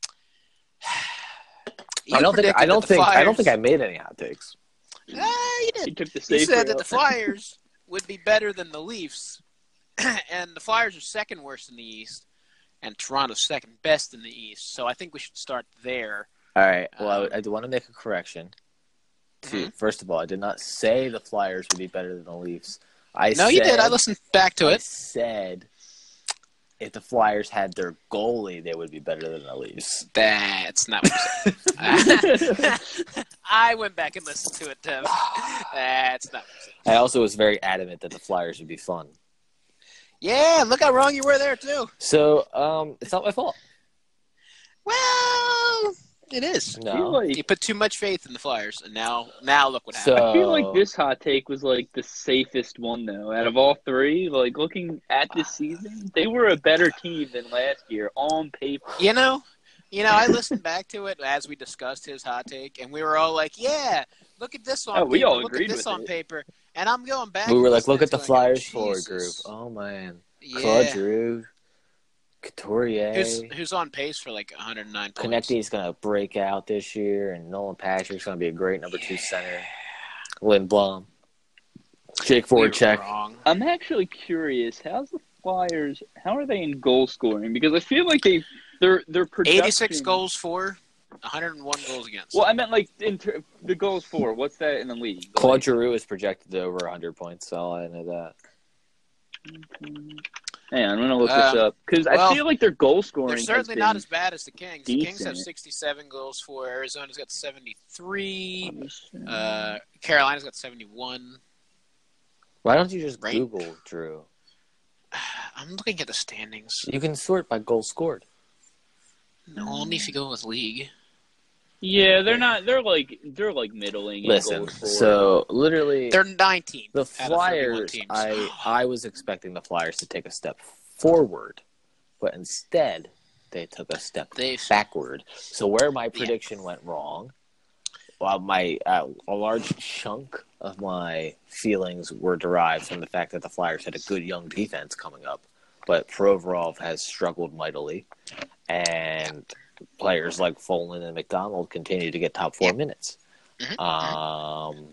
You I don't think. predicted I don't that the think. I don't Flyers- think I made any hot takes. Ah, you did. He took the You safe said way that the out. Flyers would be better than the Leafs, and the Flyers are second worst in the East, and Toronto's second best in the East. So I think we should start there. All right. Well, I, Um, would- I do want to make a correction. To, Mhm. First of all, I did not say the Flyers would be better than the Leafs. I No, said, you did. I listened back to I it. said if the Flyers had their goalie, they would be better than the Leafs. That's not what you said. I went back and listened to it, Dev. That's not what you said. I also was very adamant that the Flyers would be fun. Yeah, look how wrong you were there, too. So um, it's not my fault. Well, it is. I feel No. like, You put too much faith in the Flyers, and now, now look what happened. So I feel like this hot take was like the safest one though. Out of all three, like looking at this season, they were a better team than last year on paper. You know, you know, I listened back to it as we discussed his hot take, and we were all like, "Yeah, look at this on Oh, we paper. all look agreed at this with on it. paper." And I'm going back. we and were like, listening look at to the it and going, Flyers forward group. "Jesus." Oh man, Yeah. Claude Giroux, Couturier. Who's who's on pace for like one hundred nine points? Connecty's going to break out this year, and Nolan Patrick's going to be a great number two center. Lindblom. Jake We were Voracek. wrong. I'm actually curious. How's the Flyers? How are they in goal scoring? Because I feel like they their their production. eighty-six goals for, one hundred one goals against. Well, I meant like in ter- the goals for. What's that in the league? Claude Giroux is projected to over one hundred points, so I know that. Hang on, I'm gonna look Um, this up because I well, feel like their goal scoring. They're has certainly been not as bad as the Kings. The Kings have decent. sixty-seven goals for. Arizona's got seventy-three. Uh, Carolina's got seventy-one. Why don't you just Right. Google Drew? I'm looking at the standings. You can sort by goals scored. No, only if you go with league. Yeah, they're not. They're like they're like middling. in Listen, goals for. so literally, They're nineteenth. the out of thirty-one Flyers, teams. I I was expecting the Flyers to take a step forward, but instead they took a step They backward. So where my prediction went wrong, well, my uh, a large chunk of my feelings were derived from the fact that the Flyers had a good young defense coming up, but Provorov has struggled mightily, and players like Folan and McDonald continue to get top four Yeah. minutes. Mhm. Um,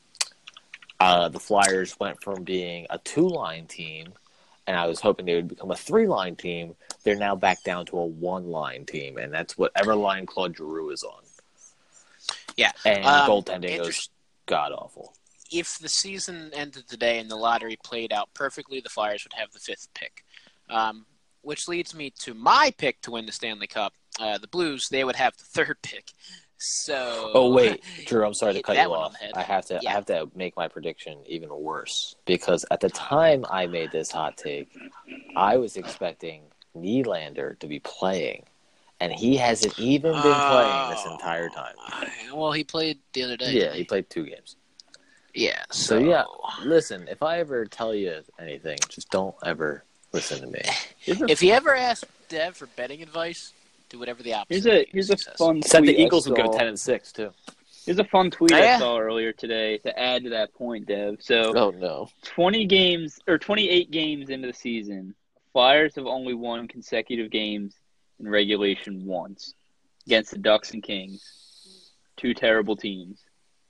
uh, the Flyers went from being a two-line team, and I was hoping they would become a three-line team. They're now back down to a one-line team, and that's whatever line Claude Giroux is on. Yeah. And Um, goaltending is interest- god-awful. if the season ended today and the lottery played out perfectly, the Flyers would have the fifth pick. Um, which leads me to my pick to win the Stanley Cup. Uh, the Blues, they would have the third pick. So. Oh wait, Drew, I'm sorry to hit cut that you one on off. the head. I have to Yeah. I have to make my prediction even worse because at the time I made this hot take, I was expecting Nylander to be playing, and he hasn't even been playing this entire time. Well, he played the other day. Yeah, didn't he played two games. Yeah. So, So, yeah, listen, if I ever tell you anything, just don't ever listen to me. Here's a, If you ever ask Dev for betting advice, do whatever the opposite. here's a he here's a says. fun. Except tweet the Eagles I would go saw. ten and six too. Here's a fun tweet Oh, I yeah? saw earlier today to add to that point, Dev. So Oh no. twenty games or twenty-eight games into the season, Flyers have only won consecutive games in regulation once. against the Ducks and Kings. Two terrible teams.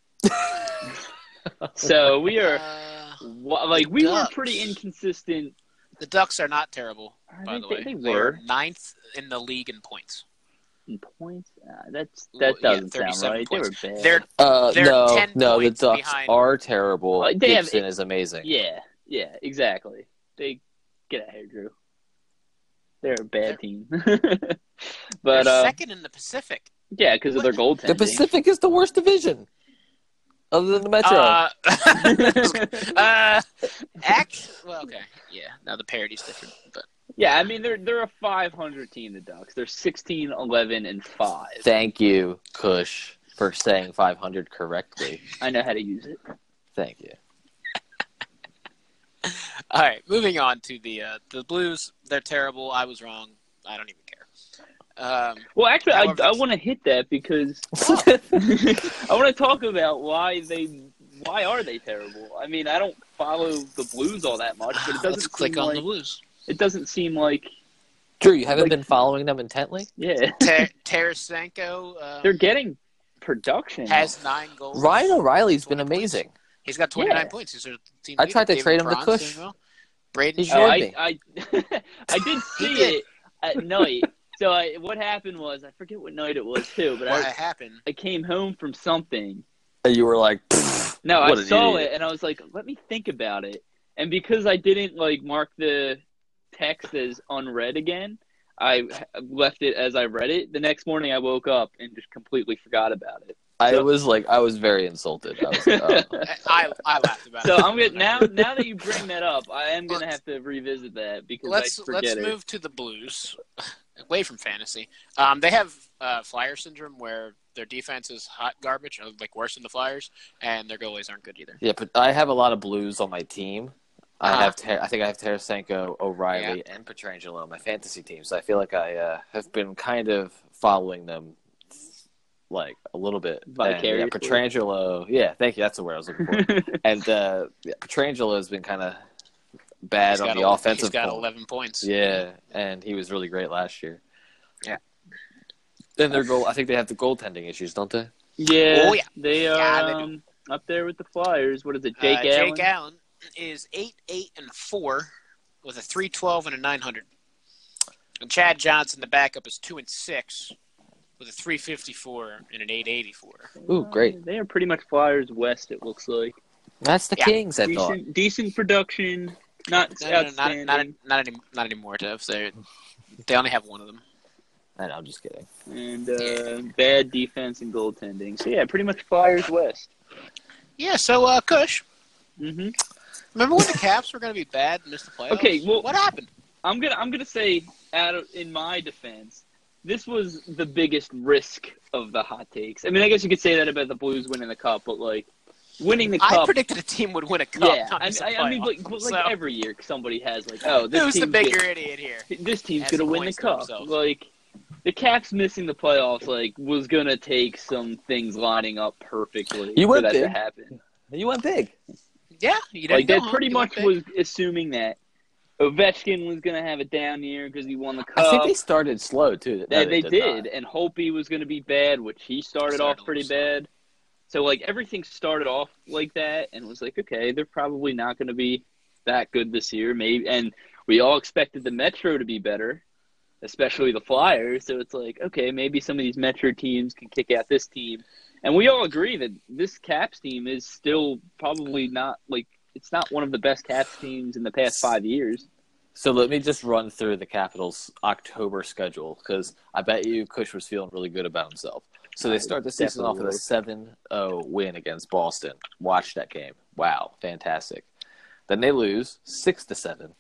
So we are Uh, wa- like we were Ducks. pretty inconsistent. the Ducks are not terrible, Uh, by they- the they- way. they They were. are ninth in the league in points. In points, uh, that's Well, that yeah, doesn't sound thirty-seven right. points. They were bad. They're Uh, They're no, ten no, the points Ducks behind. are terrible. Uh, they have- Gibson is amazing. yeah, yeah, exactly. They get out of here, Drew. They're a bad They're- team. They're but uh, second in the Pacific. yeah, because of their goaltending. The Pacific is the worst division, other than the Metro. Uh, uh, act. Well, okay, yeah. Now the parody's different, but Yeah, I mean they're they're a five hundred team. The Ducks. They're sixteen, eleven, and five. Thank you, Kush, for saying five hundred correctly. I know how to use it. Thank you. all right. Moving on to the uh, the Blues. They're terrible. I was wrong. I don't even care. Um, Well, actually, I, However, I it's- want to hit that because I want to talk about why they why are they terrible. I mean, I don't follow the Blues all that much, but it doesn't let's click seem on like the Blues. it doesn't seem like Drew, you haven't Like- been following them intently? yeah Ter- Tarasenko um, they're getting production. has nine goals. Ryan O'Reilly's been twenty points. amazing. He's got twenty-nine Yeah. points. He's their team I leader. tried to David trade him to Perron's Kush. doing well. Braden He Oh, showed I, me. I I did see did. it at night. So I, what happened was I forget what night it was too, but What I happened? I came home from something. And you were like, "Pfft, No, what I an saw idiot." it and I was like, let me think about it. And because I didn't like mark the text as unread again, I left it as I read it. The next morning I woke up and just completely forgot about it. I So- was like, I was very insulted. I was like, oh. I I laughed about So it. I'm gonna now now that you bring that up, I am gonna Let's- have to revisit that because let's I forget let's it. move to the Blues, away from fantasy. Um, they have uh, Flyer syndrome, where their defense is hot garbage, or, like worse than the Flyers, and their goalies aren't good either. Yeah, but I have a lot of Blues on my team. I Uh-huh. have, Ter- I think I have Tarasenko, O'Reilly, and Petrangelo on my fantasy team. So I feel like I uh, have been kind of following them, like a little bit. And, yeah, Vicariously. Petrangelo. Yeah, thank you. That's the word I was looking for. and uh, yeah, Petrangelo has been kind of bad He's on got the ele- offensive. He's got front. eleven points. Yeah, and he was really great last year. Yeah. Then their goal. I think they have the goaltending issues, don't they? Yeah, Oh, yeah. they are Yeah, they do. um, up there with the Flyers. What is it, Uh, Jake Allen? Jake Allen is eight, eight, and four, with a three twelve and a nine hundred. And Chad Johnson, the backup, is two and six, with a three fifty four and an eight eighty four. Ooh, great. They are pretty much Flyers West. It looks like That's the Yeah. Kings. I thought. decent, decent production. Not No, no, no, not outstanding. not not, any, not anymore, Dev. They they only have one of them. I know, I'm just kidding. and uh, bad defense and goaltending. So yeah, pretty much Flyers West. Yeah. So, uh, Kush, hmm remember when the Caps were going to be bad and miss the playoffs? Okay, well- what happened? I'm gonna I'm gonna say, out of, in my defense, this was the biggest risk of the hot takes. I mean, I guess you could say that about the Blues winning the cup, but like winning the I cup. predicted a team would win a cup. yeah, not I, miss a I, I mean, but, playoff. but like So, every year, somebody has like, oh, this who's the team's bigger gonna- idiot here? this team's As gonna he win the points to cup. himself. Like the Caps missing the playoffs, like was gonna take some things lining up perfectly You for went that to big. happen. You went big. Yeah, you didn't Like go that home. pretty You much went was assuming that Ovechkin was gonna have a down year because he won the cup. I think they started slow too. They, No, they did did, not. and Holtby was going to be bad, which he started, Started off pretty a little bad. So, like, everything started off like that, and was like, okay, they're probably not going to be that good this year. Maybe, and we all expected the Metro to be better, especially the Flyers. So it's like, okay, maybe some of these Metro teams can kick out this team. And we all agree that this Caps team is still probably not, like, it's not one of the best Caps teams in the past five years. So let me just run through the Capitals' October schedule because I bet you Kush was feeling really good about himself. So they I start the season off with a definitely seven oh win against Boston. Watch that game. Wow, fantastic. Then they lose six to seven.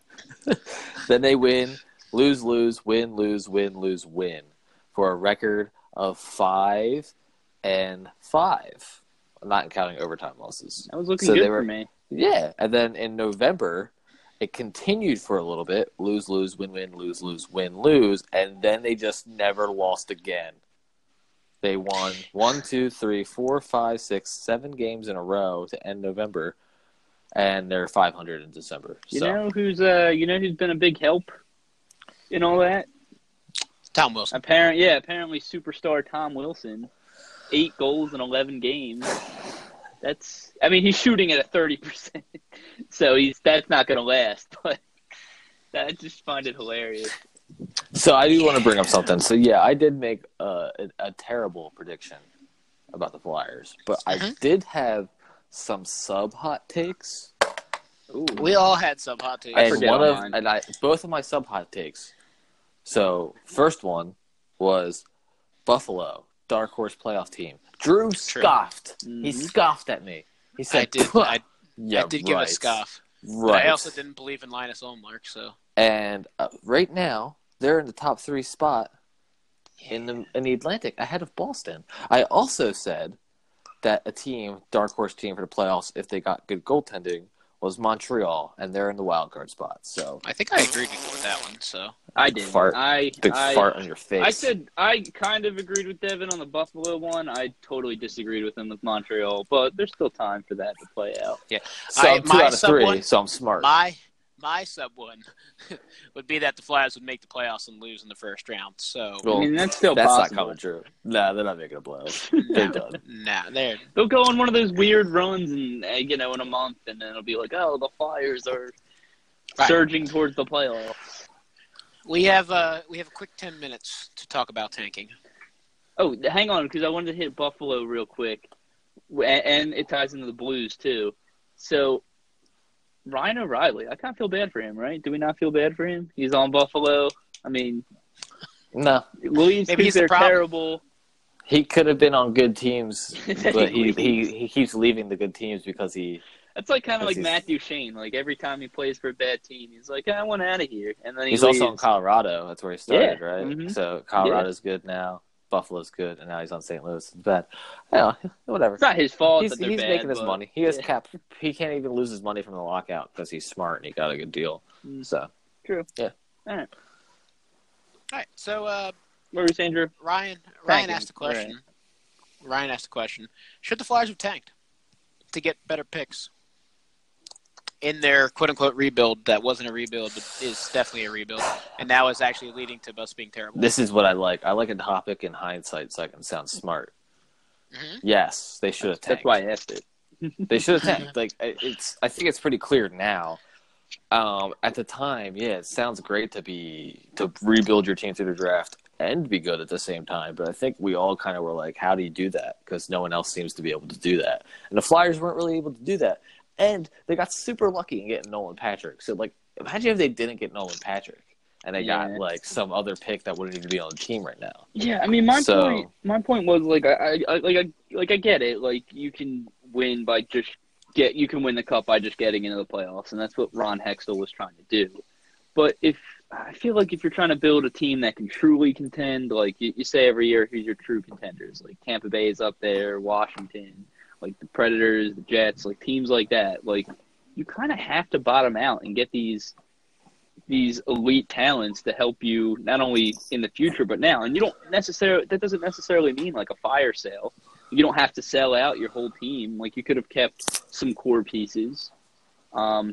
Then they win, lose, lose, win, lose, win, lose, win for a record of five and five. I'm not counting overtime losses. That was looking So good they were- for me. Yeah, and then in November, it continued for a little bit. Lose, lose, win, win, lose, lose, win, lose. And then they just never lost again. They won one, two, three, four, five, six, seven games in a row to end November. And they're five hundred in December. You so know who's uh you know who's been a big help in all that? Tom Wilson. Apparent, yeah, apparently superstar Tom Wilson, eight goals in eleven games. That's, I mean, he's shooting at a thirty percent, so he's that's not going to last. But I just find it hilarious. So I do want to bring up something. So yeah, I did make uh, a, a terrible prediction about the Flyers, but I Mhm. did have some sub hot takes. Ooh. We all had some hot takes. I And forget one all of mine. and I both of my sub hot takes. So first one was Buffalo, dark horse playoff team. Drew scoffed. He Mhm. scoffed at me. He said, I did. I, yeah, I did give right. a scoff. But Right. I also didn't believe in Linus Olmark, so And uh, right now, they're in the top three spot in the in the Atlantic, ahead of Boston. I also said that a team, dark horse team for the playoffs, if they got good goaltending, was Montreal, and they're in the wild card spot. So I think I agreed with you with that one. So I did. Fart. I big I, fart on your face. I said I kind of agreed with Devin on the Buffalo one. I totally disagreed with him with Montreal, but there's still time for that to play out. so. I- I'm two my out of sub three, one- so I'm smart. my my sub one would be that the Flyers would make the playoffs and lose in the first round. So Well, I mean, that's still That's possible. not coming true. Nah, they're not making a playoffs. They're no, done. nah, they're They'll go on one of those weird runs, and uh, you know, in a month, and then it'll be like, oh, the Flyers are Right. surging towards the playoffs. we have uh we have a quick ten minutes to talk about tanking. Oh, hang on, because I wanted to hit Buffalo real quick, and, and it ties into the Blues too. So, Ryan O'Reilly, I kind of feel bad for him, right? Do we not feel bad for him? He's on Buffalo. I mean, No, Leafs, Maybe he's the they're problem. terrible. he could have been on good teams, but he, leaves. he, he keeps leaving the good teams because he That's like kind of Because like he's- Matthew Shane. Like every time he plays for a bad team, he's like, I want out of here, and then he he's leaves. also in Colorado. That's where he started, Yeah. right? Mhm. So Colorado's good now. Buffalo's good, and now he's on Saint Louis. It's bad. Yeah, whatever. It's not his fault He's, that they're he's bad, making his but- money. He has yeah. cap. He can't even lose his money from the lockout because he's smart and he got a good deal. Mm. So True. Yeah. All right. All right, so uh, What were you saying, Drew? Ryan Ryan Tanking, asked a question. Ryan asked a question: should the Flyers have tanked to get better picks in their quote unquote rebuild that wasn't a rebuild but is definitely a rebuild, and now is actually leading to us being terrible? this is what I like. I like a topic in hindsight so I can sound smart. Mhm. Yes, they should have tanked. That's why I asked it. They should have tanked. Like it's. I think it's pretty clear now. Um, at the time, yeah, it sounds great to be to rebuild your team through the draft and be good at the same time. But I think we all kind of were like, "How do you do that?" Because no one else seems to be able to do that, and the Flyers weren't really able to do that. And they got super lucky in getting Nolan Patrick. So, like, imagine if they didn't get Nolan Patrick and they Yeah. got like some other pick that wouldn't even be on the team right now. Yeah, I mean, my So- point. My point was like, I, I, I like, I, like, I get it. Like, you can win by just get. You can win the cup by just getting into the playoffs, and that's what Ron Hextall was trying to do. But if I feel like if you're trying to build a team that can truly contend, like you, you say every year, who's your true contenders? Like Tampa Bay is up there, Washington, like the Predators, the Jets, like teams like that. Like you kind of have to bottom out and get these these elite talents to help you not only in the future but now. And you don't necessarily that doesn't necessarily mean like a fire sale. You don't have to sell out your whole team. Like you could have kept some core pieces. Um,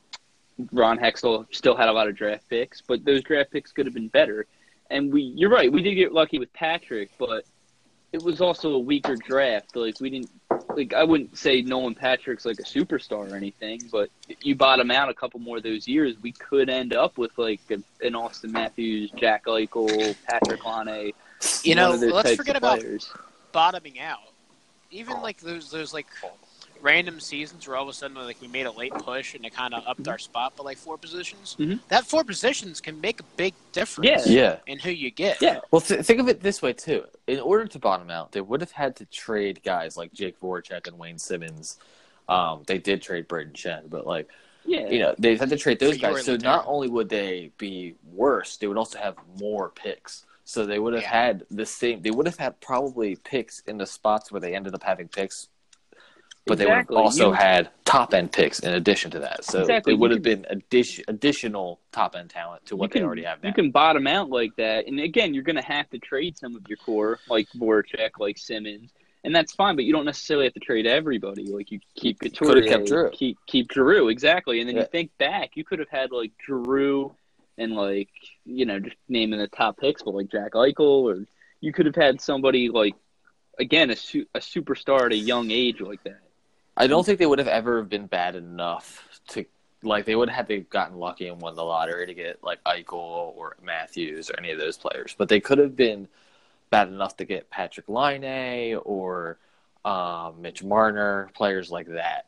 Ron Hextall still had a lot of draft picks, but those draft picks could have been better. And we, you're right, we did get lucky with Patrick, but it was also a weaker draft. Like we didn't, like I wouldn't say Nolan Patrick's like a superstar or anything, but if you bottom out a couple more of those years, we could end up with like a, an Austin Matthews, Jack Eichel, Patrick Laine. You know, one of those let's types forget of about players. bottoming out. Even like those those like random seasons where all of a sudden like we made a late push and it kind of upped our spot by like four positions. Mhm. That four positions can make a big difference Yeah. Yeah. in who you get. Yeah. Well, th- think of it this way too. In order to bottom out, they would have had to trade guys like Jake Voracek and Wayne Simmons. Um, they did trade Braden Shen, but like Yeah. you know, they had to trade those For Yuri guys. So Laterra. not only would they be worse, they would also have more picks. So they would have Yeah. had the same. They would have had probably picks in the spots where they ended up having picks, but they would have Exactly. also You- had top end picks in addition to that. So Exactly. it would You have been addition, additional top end talent to what you they can, already have now. You can bottom out like that, and again, you're going to have to trade some of your core, like Voracek, like Simmons, and that's fine. But you don't necessarily have to trade everybody. Like you keep Couturier, Coulda kept Drew. keep keep Drew, exactly. And then Yeah. you think back, you could have had like Drew, and like you know just naming the top picks, but like Jack Eichel, or you could have had somebody like again a su- a superstar at a young age like that. I don't think they would have ever been bad enough to like they would have had to have gotten lucky and won the lottery to get like Eichel or Matthews or any of those players, but they could have been bad enough to get Patrick Laine or um, Mitch Marner, players like that.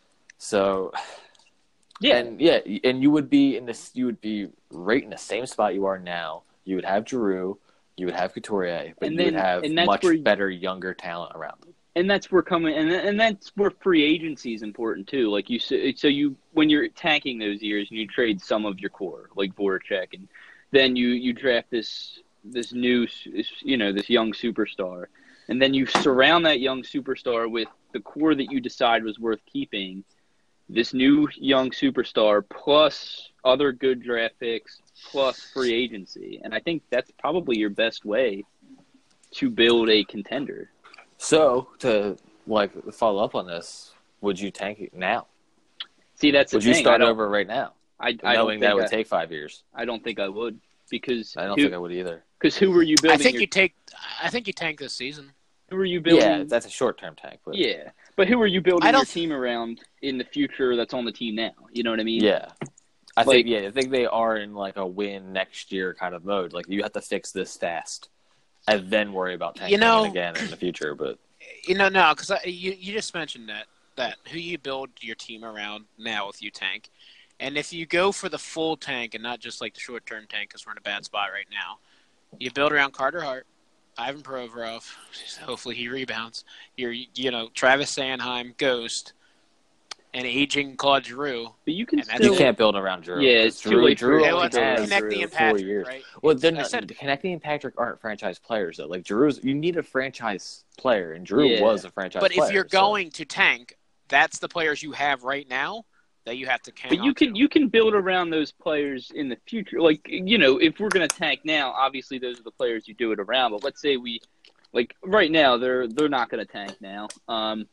So, Yeah, and yeah, and you would be in this. You would be right in the same spot you are now. You would have Giroux, you would have Couturier, but And you then- would have and that's much where you- better younger talent around them. and that's where coming and and that's where free agency is important too. Like you said, so you when you're tanking those years, and you trade some of your core, like Voracek, and then you you draft this this new you know this young superstar, and then you surround that young superstar with the core that you decide was worth keeping. This new young superstar plus other good draft picks plus free agency, and I think that's probably your best way to build a contender. So to like follow up on this, would you tank it now? See, that's the Would you thing. I start don't- over right now, I, I don't knowing think that would I, take five years? I don't think I would because I don't who, think I would either. Because who were you building? I think your, you take. I think you tank this season. who were you building? Yeah, that's a short term tank. But yeah, but who are you building I your don't- team around in the future? That's on the team now. You know what I mean? yeah. I Like- think yeah, I think they are in like a win next year kind of mode. Like you have to fix this fast, and then worry about tanking You know- it again in the future. But You know, no, because you you just mentioned that that who you build your team around now if you tank, and if you go for the full tank and not just like the short term tank because we're in a bad spot right now, you build around Carter Hart, Ivan Provorov. Hopefully he rebounds. You're you know Travis Sanheim, Ghost, and aging Claude Giroux. But you can And that's still. you can't build around Drew. Yeah, 'cause it's too Drew, late for Drew you. Hey, only let's Drew has Konechny and four Patrick, years. right? Well, they're I not, said Konechny and Patrick aren't franchise players though. Like Drew's, you need a franchise player, and Drew Yeah. was a franchise. But player, if you're so- going to tank, that's the players you have right now that you have to hang But you on can to. you can build around those players in the future. Like you know, if we're gonna tank now, obviously those are the players you do it around. But let's say we, like right now, they're they're not gonna tank now. Um,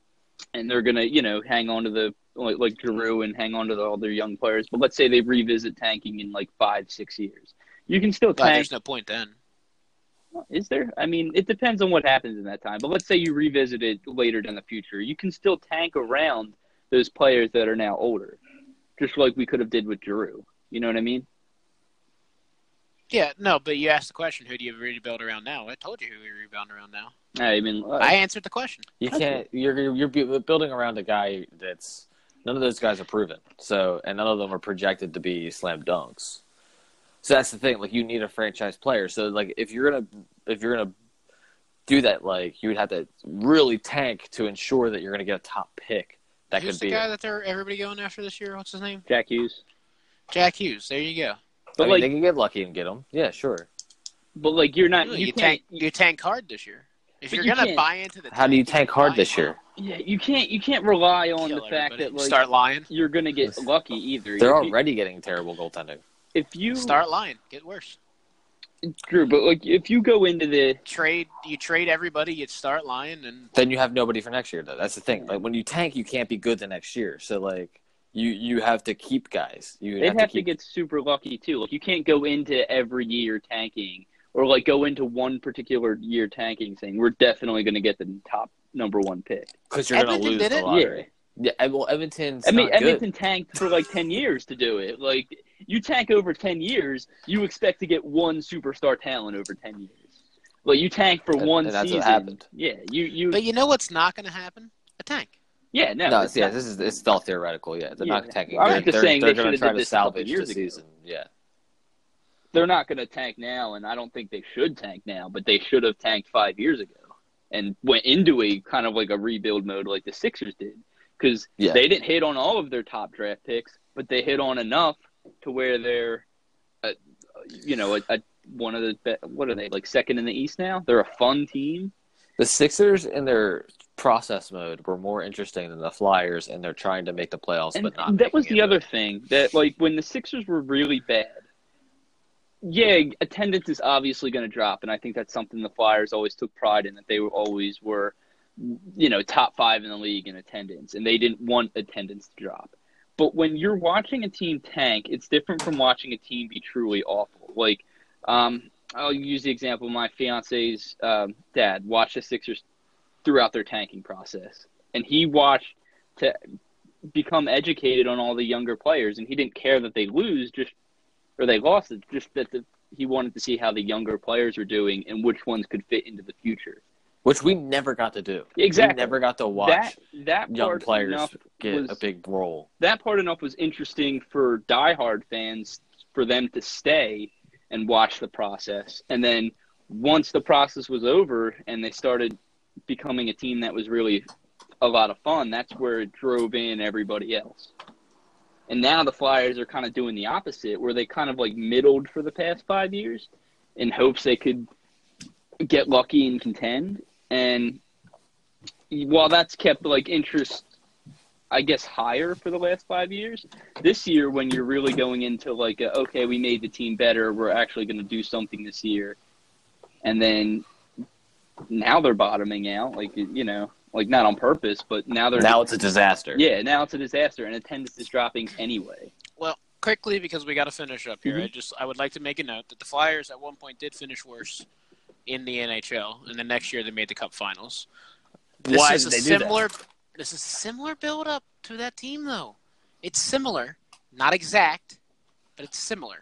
and they're gonna you know hang on to the like, like Giroux and hang on to the, all their young players. But let's say they revisit tanking in like five six years. You can still But tank. there's no point then. Is there? I mean, it depends on what happens in that time. But let's say you revisit it later in the future. You can still tank around those players that are now older, just like we could have did with Giroux. You know what I mean? Yeah, no, but you asked the question, who do you rebuild around now? I told you who we rebuild around now. I mean, uh, I answered the question. You That's can't. You're you're you're bu- building around a guy that's none of those guys are proven. So and none of them are projected to be slam dunks. So that's the thing. Like you need a franchise player. So like if you're gonna if you're gonna do that, like you would have to really tank to ensure that you're gonna get a top pick. That Who's could the be. guy it. that they're everybody going after this year? What's his name? Jack Hughes. Jack Hughes. There you go. But I mean, like, they can get lucky and get him. Yeah, sure. but like, you're not. Really, You, you, can't. tank. You tank hard this year. If But you're you gonna can't- buy into the, How do you tank, tank hard buy this in. year? Yeah, you can't. You can't rely on Kill the fact everybody. that like Start lying. you're gonna get lucky either. They're If you- already getting terrible goaltending. If you Start lying. Get worse. Drew, but like if you go into the Trade. You trade everybody. You start lying, and Then you have nobody for next year. Though that's the thing. Like when you tank, you can't be good the next year. So like you you have to keep guys. You they'd have, have to to keep. get super lucky too. Like you can't go into every year tanking or like go into one particular year tanking saying we're definitely going to get the top number one pick. Because you're going to Edmonton lose did the it? lottery. Yeah. and- well, Edmonton's I mean, not good. Edmonton tanked for like ten years to do it. Like you tank over ten years, you expect to get one superstar talent over ten years. Like you tank for And- one and that's what season. happened. Yeah, you you but you know what's not going to happen? A tank. yeah no. No, it's it's, yeah, not- this is it's all theoretical. Yeah, they're Yeah. not tanking. I'm They're, just they're, saying they're they going to should've try did to this a couple salvage years the ago. season. Yeah. they're not going to tank now, and I don't think they should tank now. But they should have tanked five years ago and went into a kind of like a rebuild mode like the Sixers did because Yeah. they didn't hit on all of their top draft picks, but they hit on enough to where they're, uh, you know, a, a one of the be- what are they like second in the East now? They're a fun team. The Sixers in their process mode were more interesting than the Flyers, and they're trying to make the playoffs, And but not. that was making the it. other thing that like when the Sixers were really bad. Yeah, attendance is obviously going to drop, and I think that's something the Flyers always took pride in, that they were always were, you know, top five in the league in attendance, and they didn't want attendance to drop. But when you're watching a team tank, it's different from watching a team be truly awful. Like, um, I'll use the example of my fiance's um, dad watched the Sixers throughout their tanking process. And he watched to become educated on all the younger players, and he didn't care that they lose, just or they lost it, just that the, he wanted to see how the younger players were doing and which ones could fit into the future. Which we never got to do. Exactly. We never got to watch that, that young part players enough get was, a big role. That part enough was interesting for diehard fans for them to stay and watch the process. And then once the process was over and they started becoming a team that was really a lot of fun, that's where it drove in everybody else. And now the Flyers are kind of doing the opposite, where they kind of like middled for the past five years in hopes they could get lucky and contend. And while that's kept like interest, I guess, higher for the last five years, this year when you're really going into like, a, okay, we made the team better, we're actually going to do something this year. And then now they're bottoming out, like, you know, like not on purpose, but now they're Now it's a disaster. Yeah, now it's a disaster, and attendance is dropping anyway. Well, quickly, because we got to finish up here, Mhm. I just I would like to make a note that the Flyers at one point did finish worse in the N H L, and the next year they made the Cup Finals. This Why is did a they do that? similar. This is a similar build-up to that team, though. It's similar, not exact, but it's similar.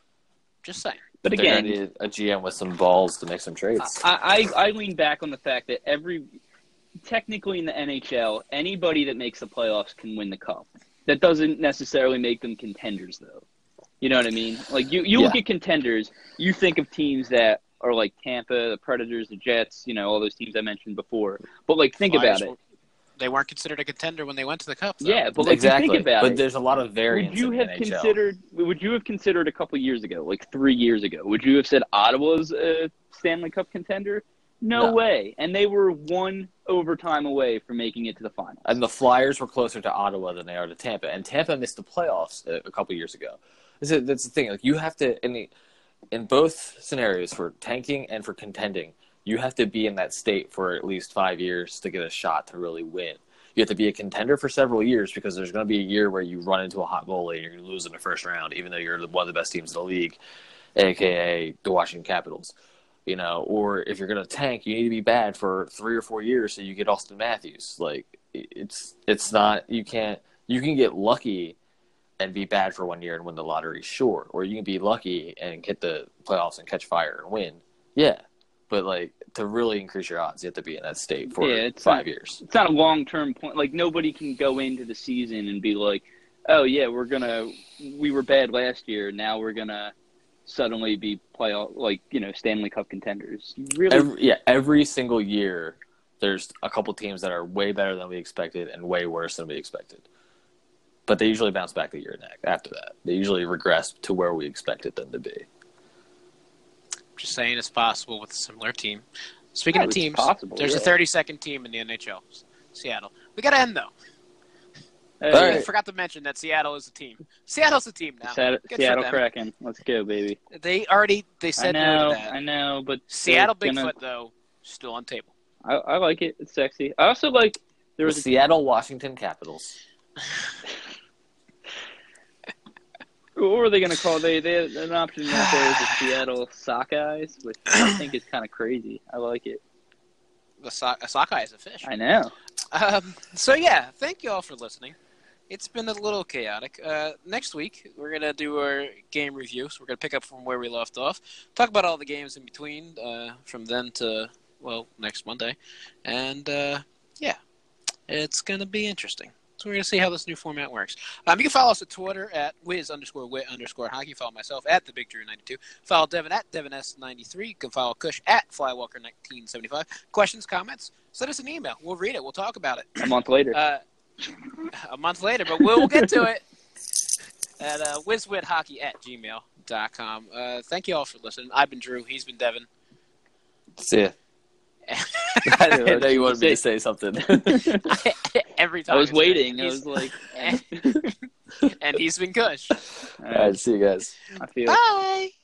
Just saying. But They're again, gonna need a G M with some balls to make some trades. I, I, I lean back on the fact that every technically in the N H L, anybody that makes the playoffs can win the cup. That doesn't necessarily make them contenders, though. You know what I mean? Like you, you look Yeah. at contenders, you think of teams that are like Tampa, the Predators, the Jets, you know, all those teams I mentioned before. But like, think Flyers about it. were- They weren't considered a contender when they went to the Cup, though. Yeah, but like, exactly. you think about but it. there's a lot of variance Would you in have the N H L. considered? Would you have considered a couple years ago, like three years ago? Would you have said Ottawa's a Stanley Cup contender? No, No. way. And they were one overtime away from making it to the finals. And the Flyers were closer to Ottawa than they are to Tampa. And Tampa missed the playoffs a, a couple years ago. That's, a, that's the thing. Like you have to in the in both scenarios for tanking and for contending, you have to be in that state for at least five years to get a shot to really win. You have to be a contender for several years because there's going to be a year where you run into a hot goalie and you're going to lose in the first round, even though you're one of the best teams in the league, a k a the Washington Capitals. You know, or if you're going to tank, you need to be bad for three or four years so you get Austin Matthews. Like it's it's not you can't you can get lucky and be bad for one year and win the lottery, sure, or you can be lucky and hit the playoffs and catch fire and win. Yeah, but like to really increase your odds, you have to be in that state for Yeah, it's five not- years. It's not a long-term point. Like, nobody can go into the season and be like, oh, yeah, we're going to – we were bad last year. Now we're going to suddenly be playoff, like, you know, Stanley Cup contenders. You really Every, yeah, every single year, there's a couple teams that are way better than we expected and way worse than we expected. But they usually bounce back the year next after that. They usually regress to where we expected them to be. Just saying it's possible with a similar team. Speaking Oh, of it's teams, possible, there's a yeah. thirty-second team in the N H L, Seattle. We got to end, though. Uh, All right. I forgot to mention that Seattle is a team. Seattle's a team now. Seattle, Good for Seattle them. Kraken. Let's go, baby. They already they I said know, no to that. I know, but Seattle they're gonna- Bigfoot, though, still on table. I, I like it. It's sexy. I also like there The was a, Seattle Washington Capitals. what were they going to call they they had an option out there is the Seattle Sockeyes, which I think is kind of crazy. I like it. The so- a sockeye is a fish. I know. Um, so yeah, thank you all for listening. It's been a little chaotic. Uh, next week we're gonna do our game review, so we're gonna pick up from where we left off, talk about all the games in between, uh, from then to well next Monday, and uh, yeah, it's gonna be interesting. So we're gonna see how this new format works. Um, you can follow us at Twitter at whiz underscore wit underscore hockey. Follow myself at the Big Drew ninety-two. Follow Devin at Devin S ninety-three. You can follow Kush at Flywalker nineteen seventy-five. Questions, comments? Send us an email. We'll read it. We'll talk about it. A month later. Uh, a month later, but we'll, we'll get to it at uh, whizwithockey at gmail dot com. Uh, thank you all for listening. I've been Drew. He's been Devin. See ya. I didn't know you wanted me to say something. Every time. I was it's great. waiting. I He's- was like, and he's been Kush. all All right, see you guys. I feel. Bye.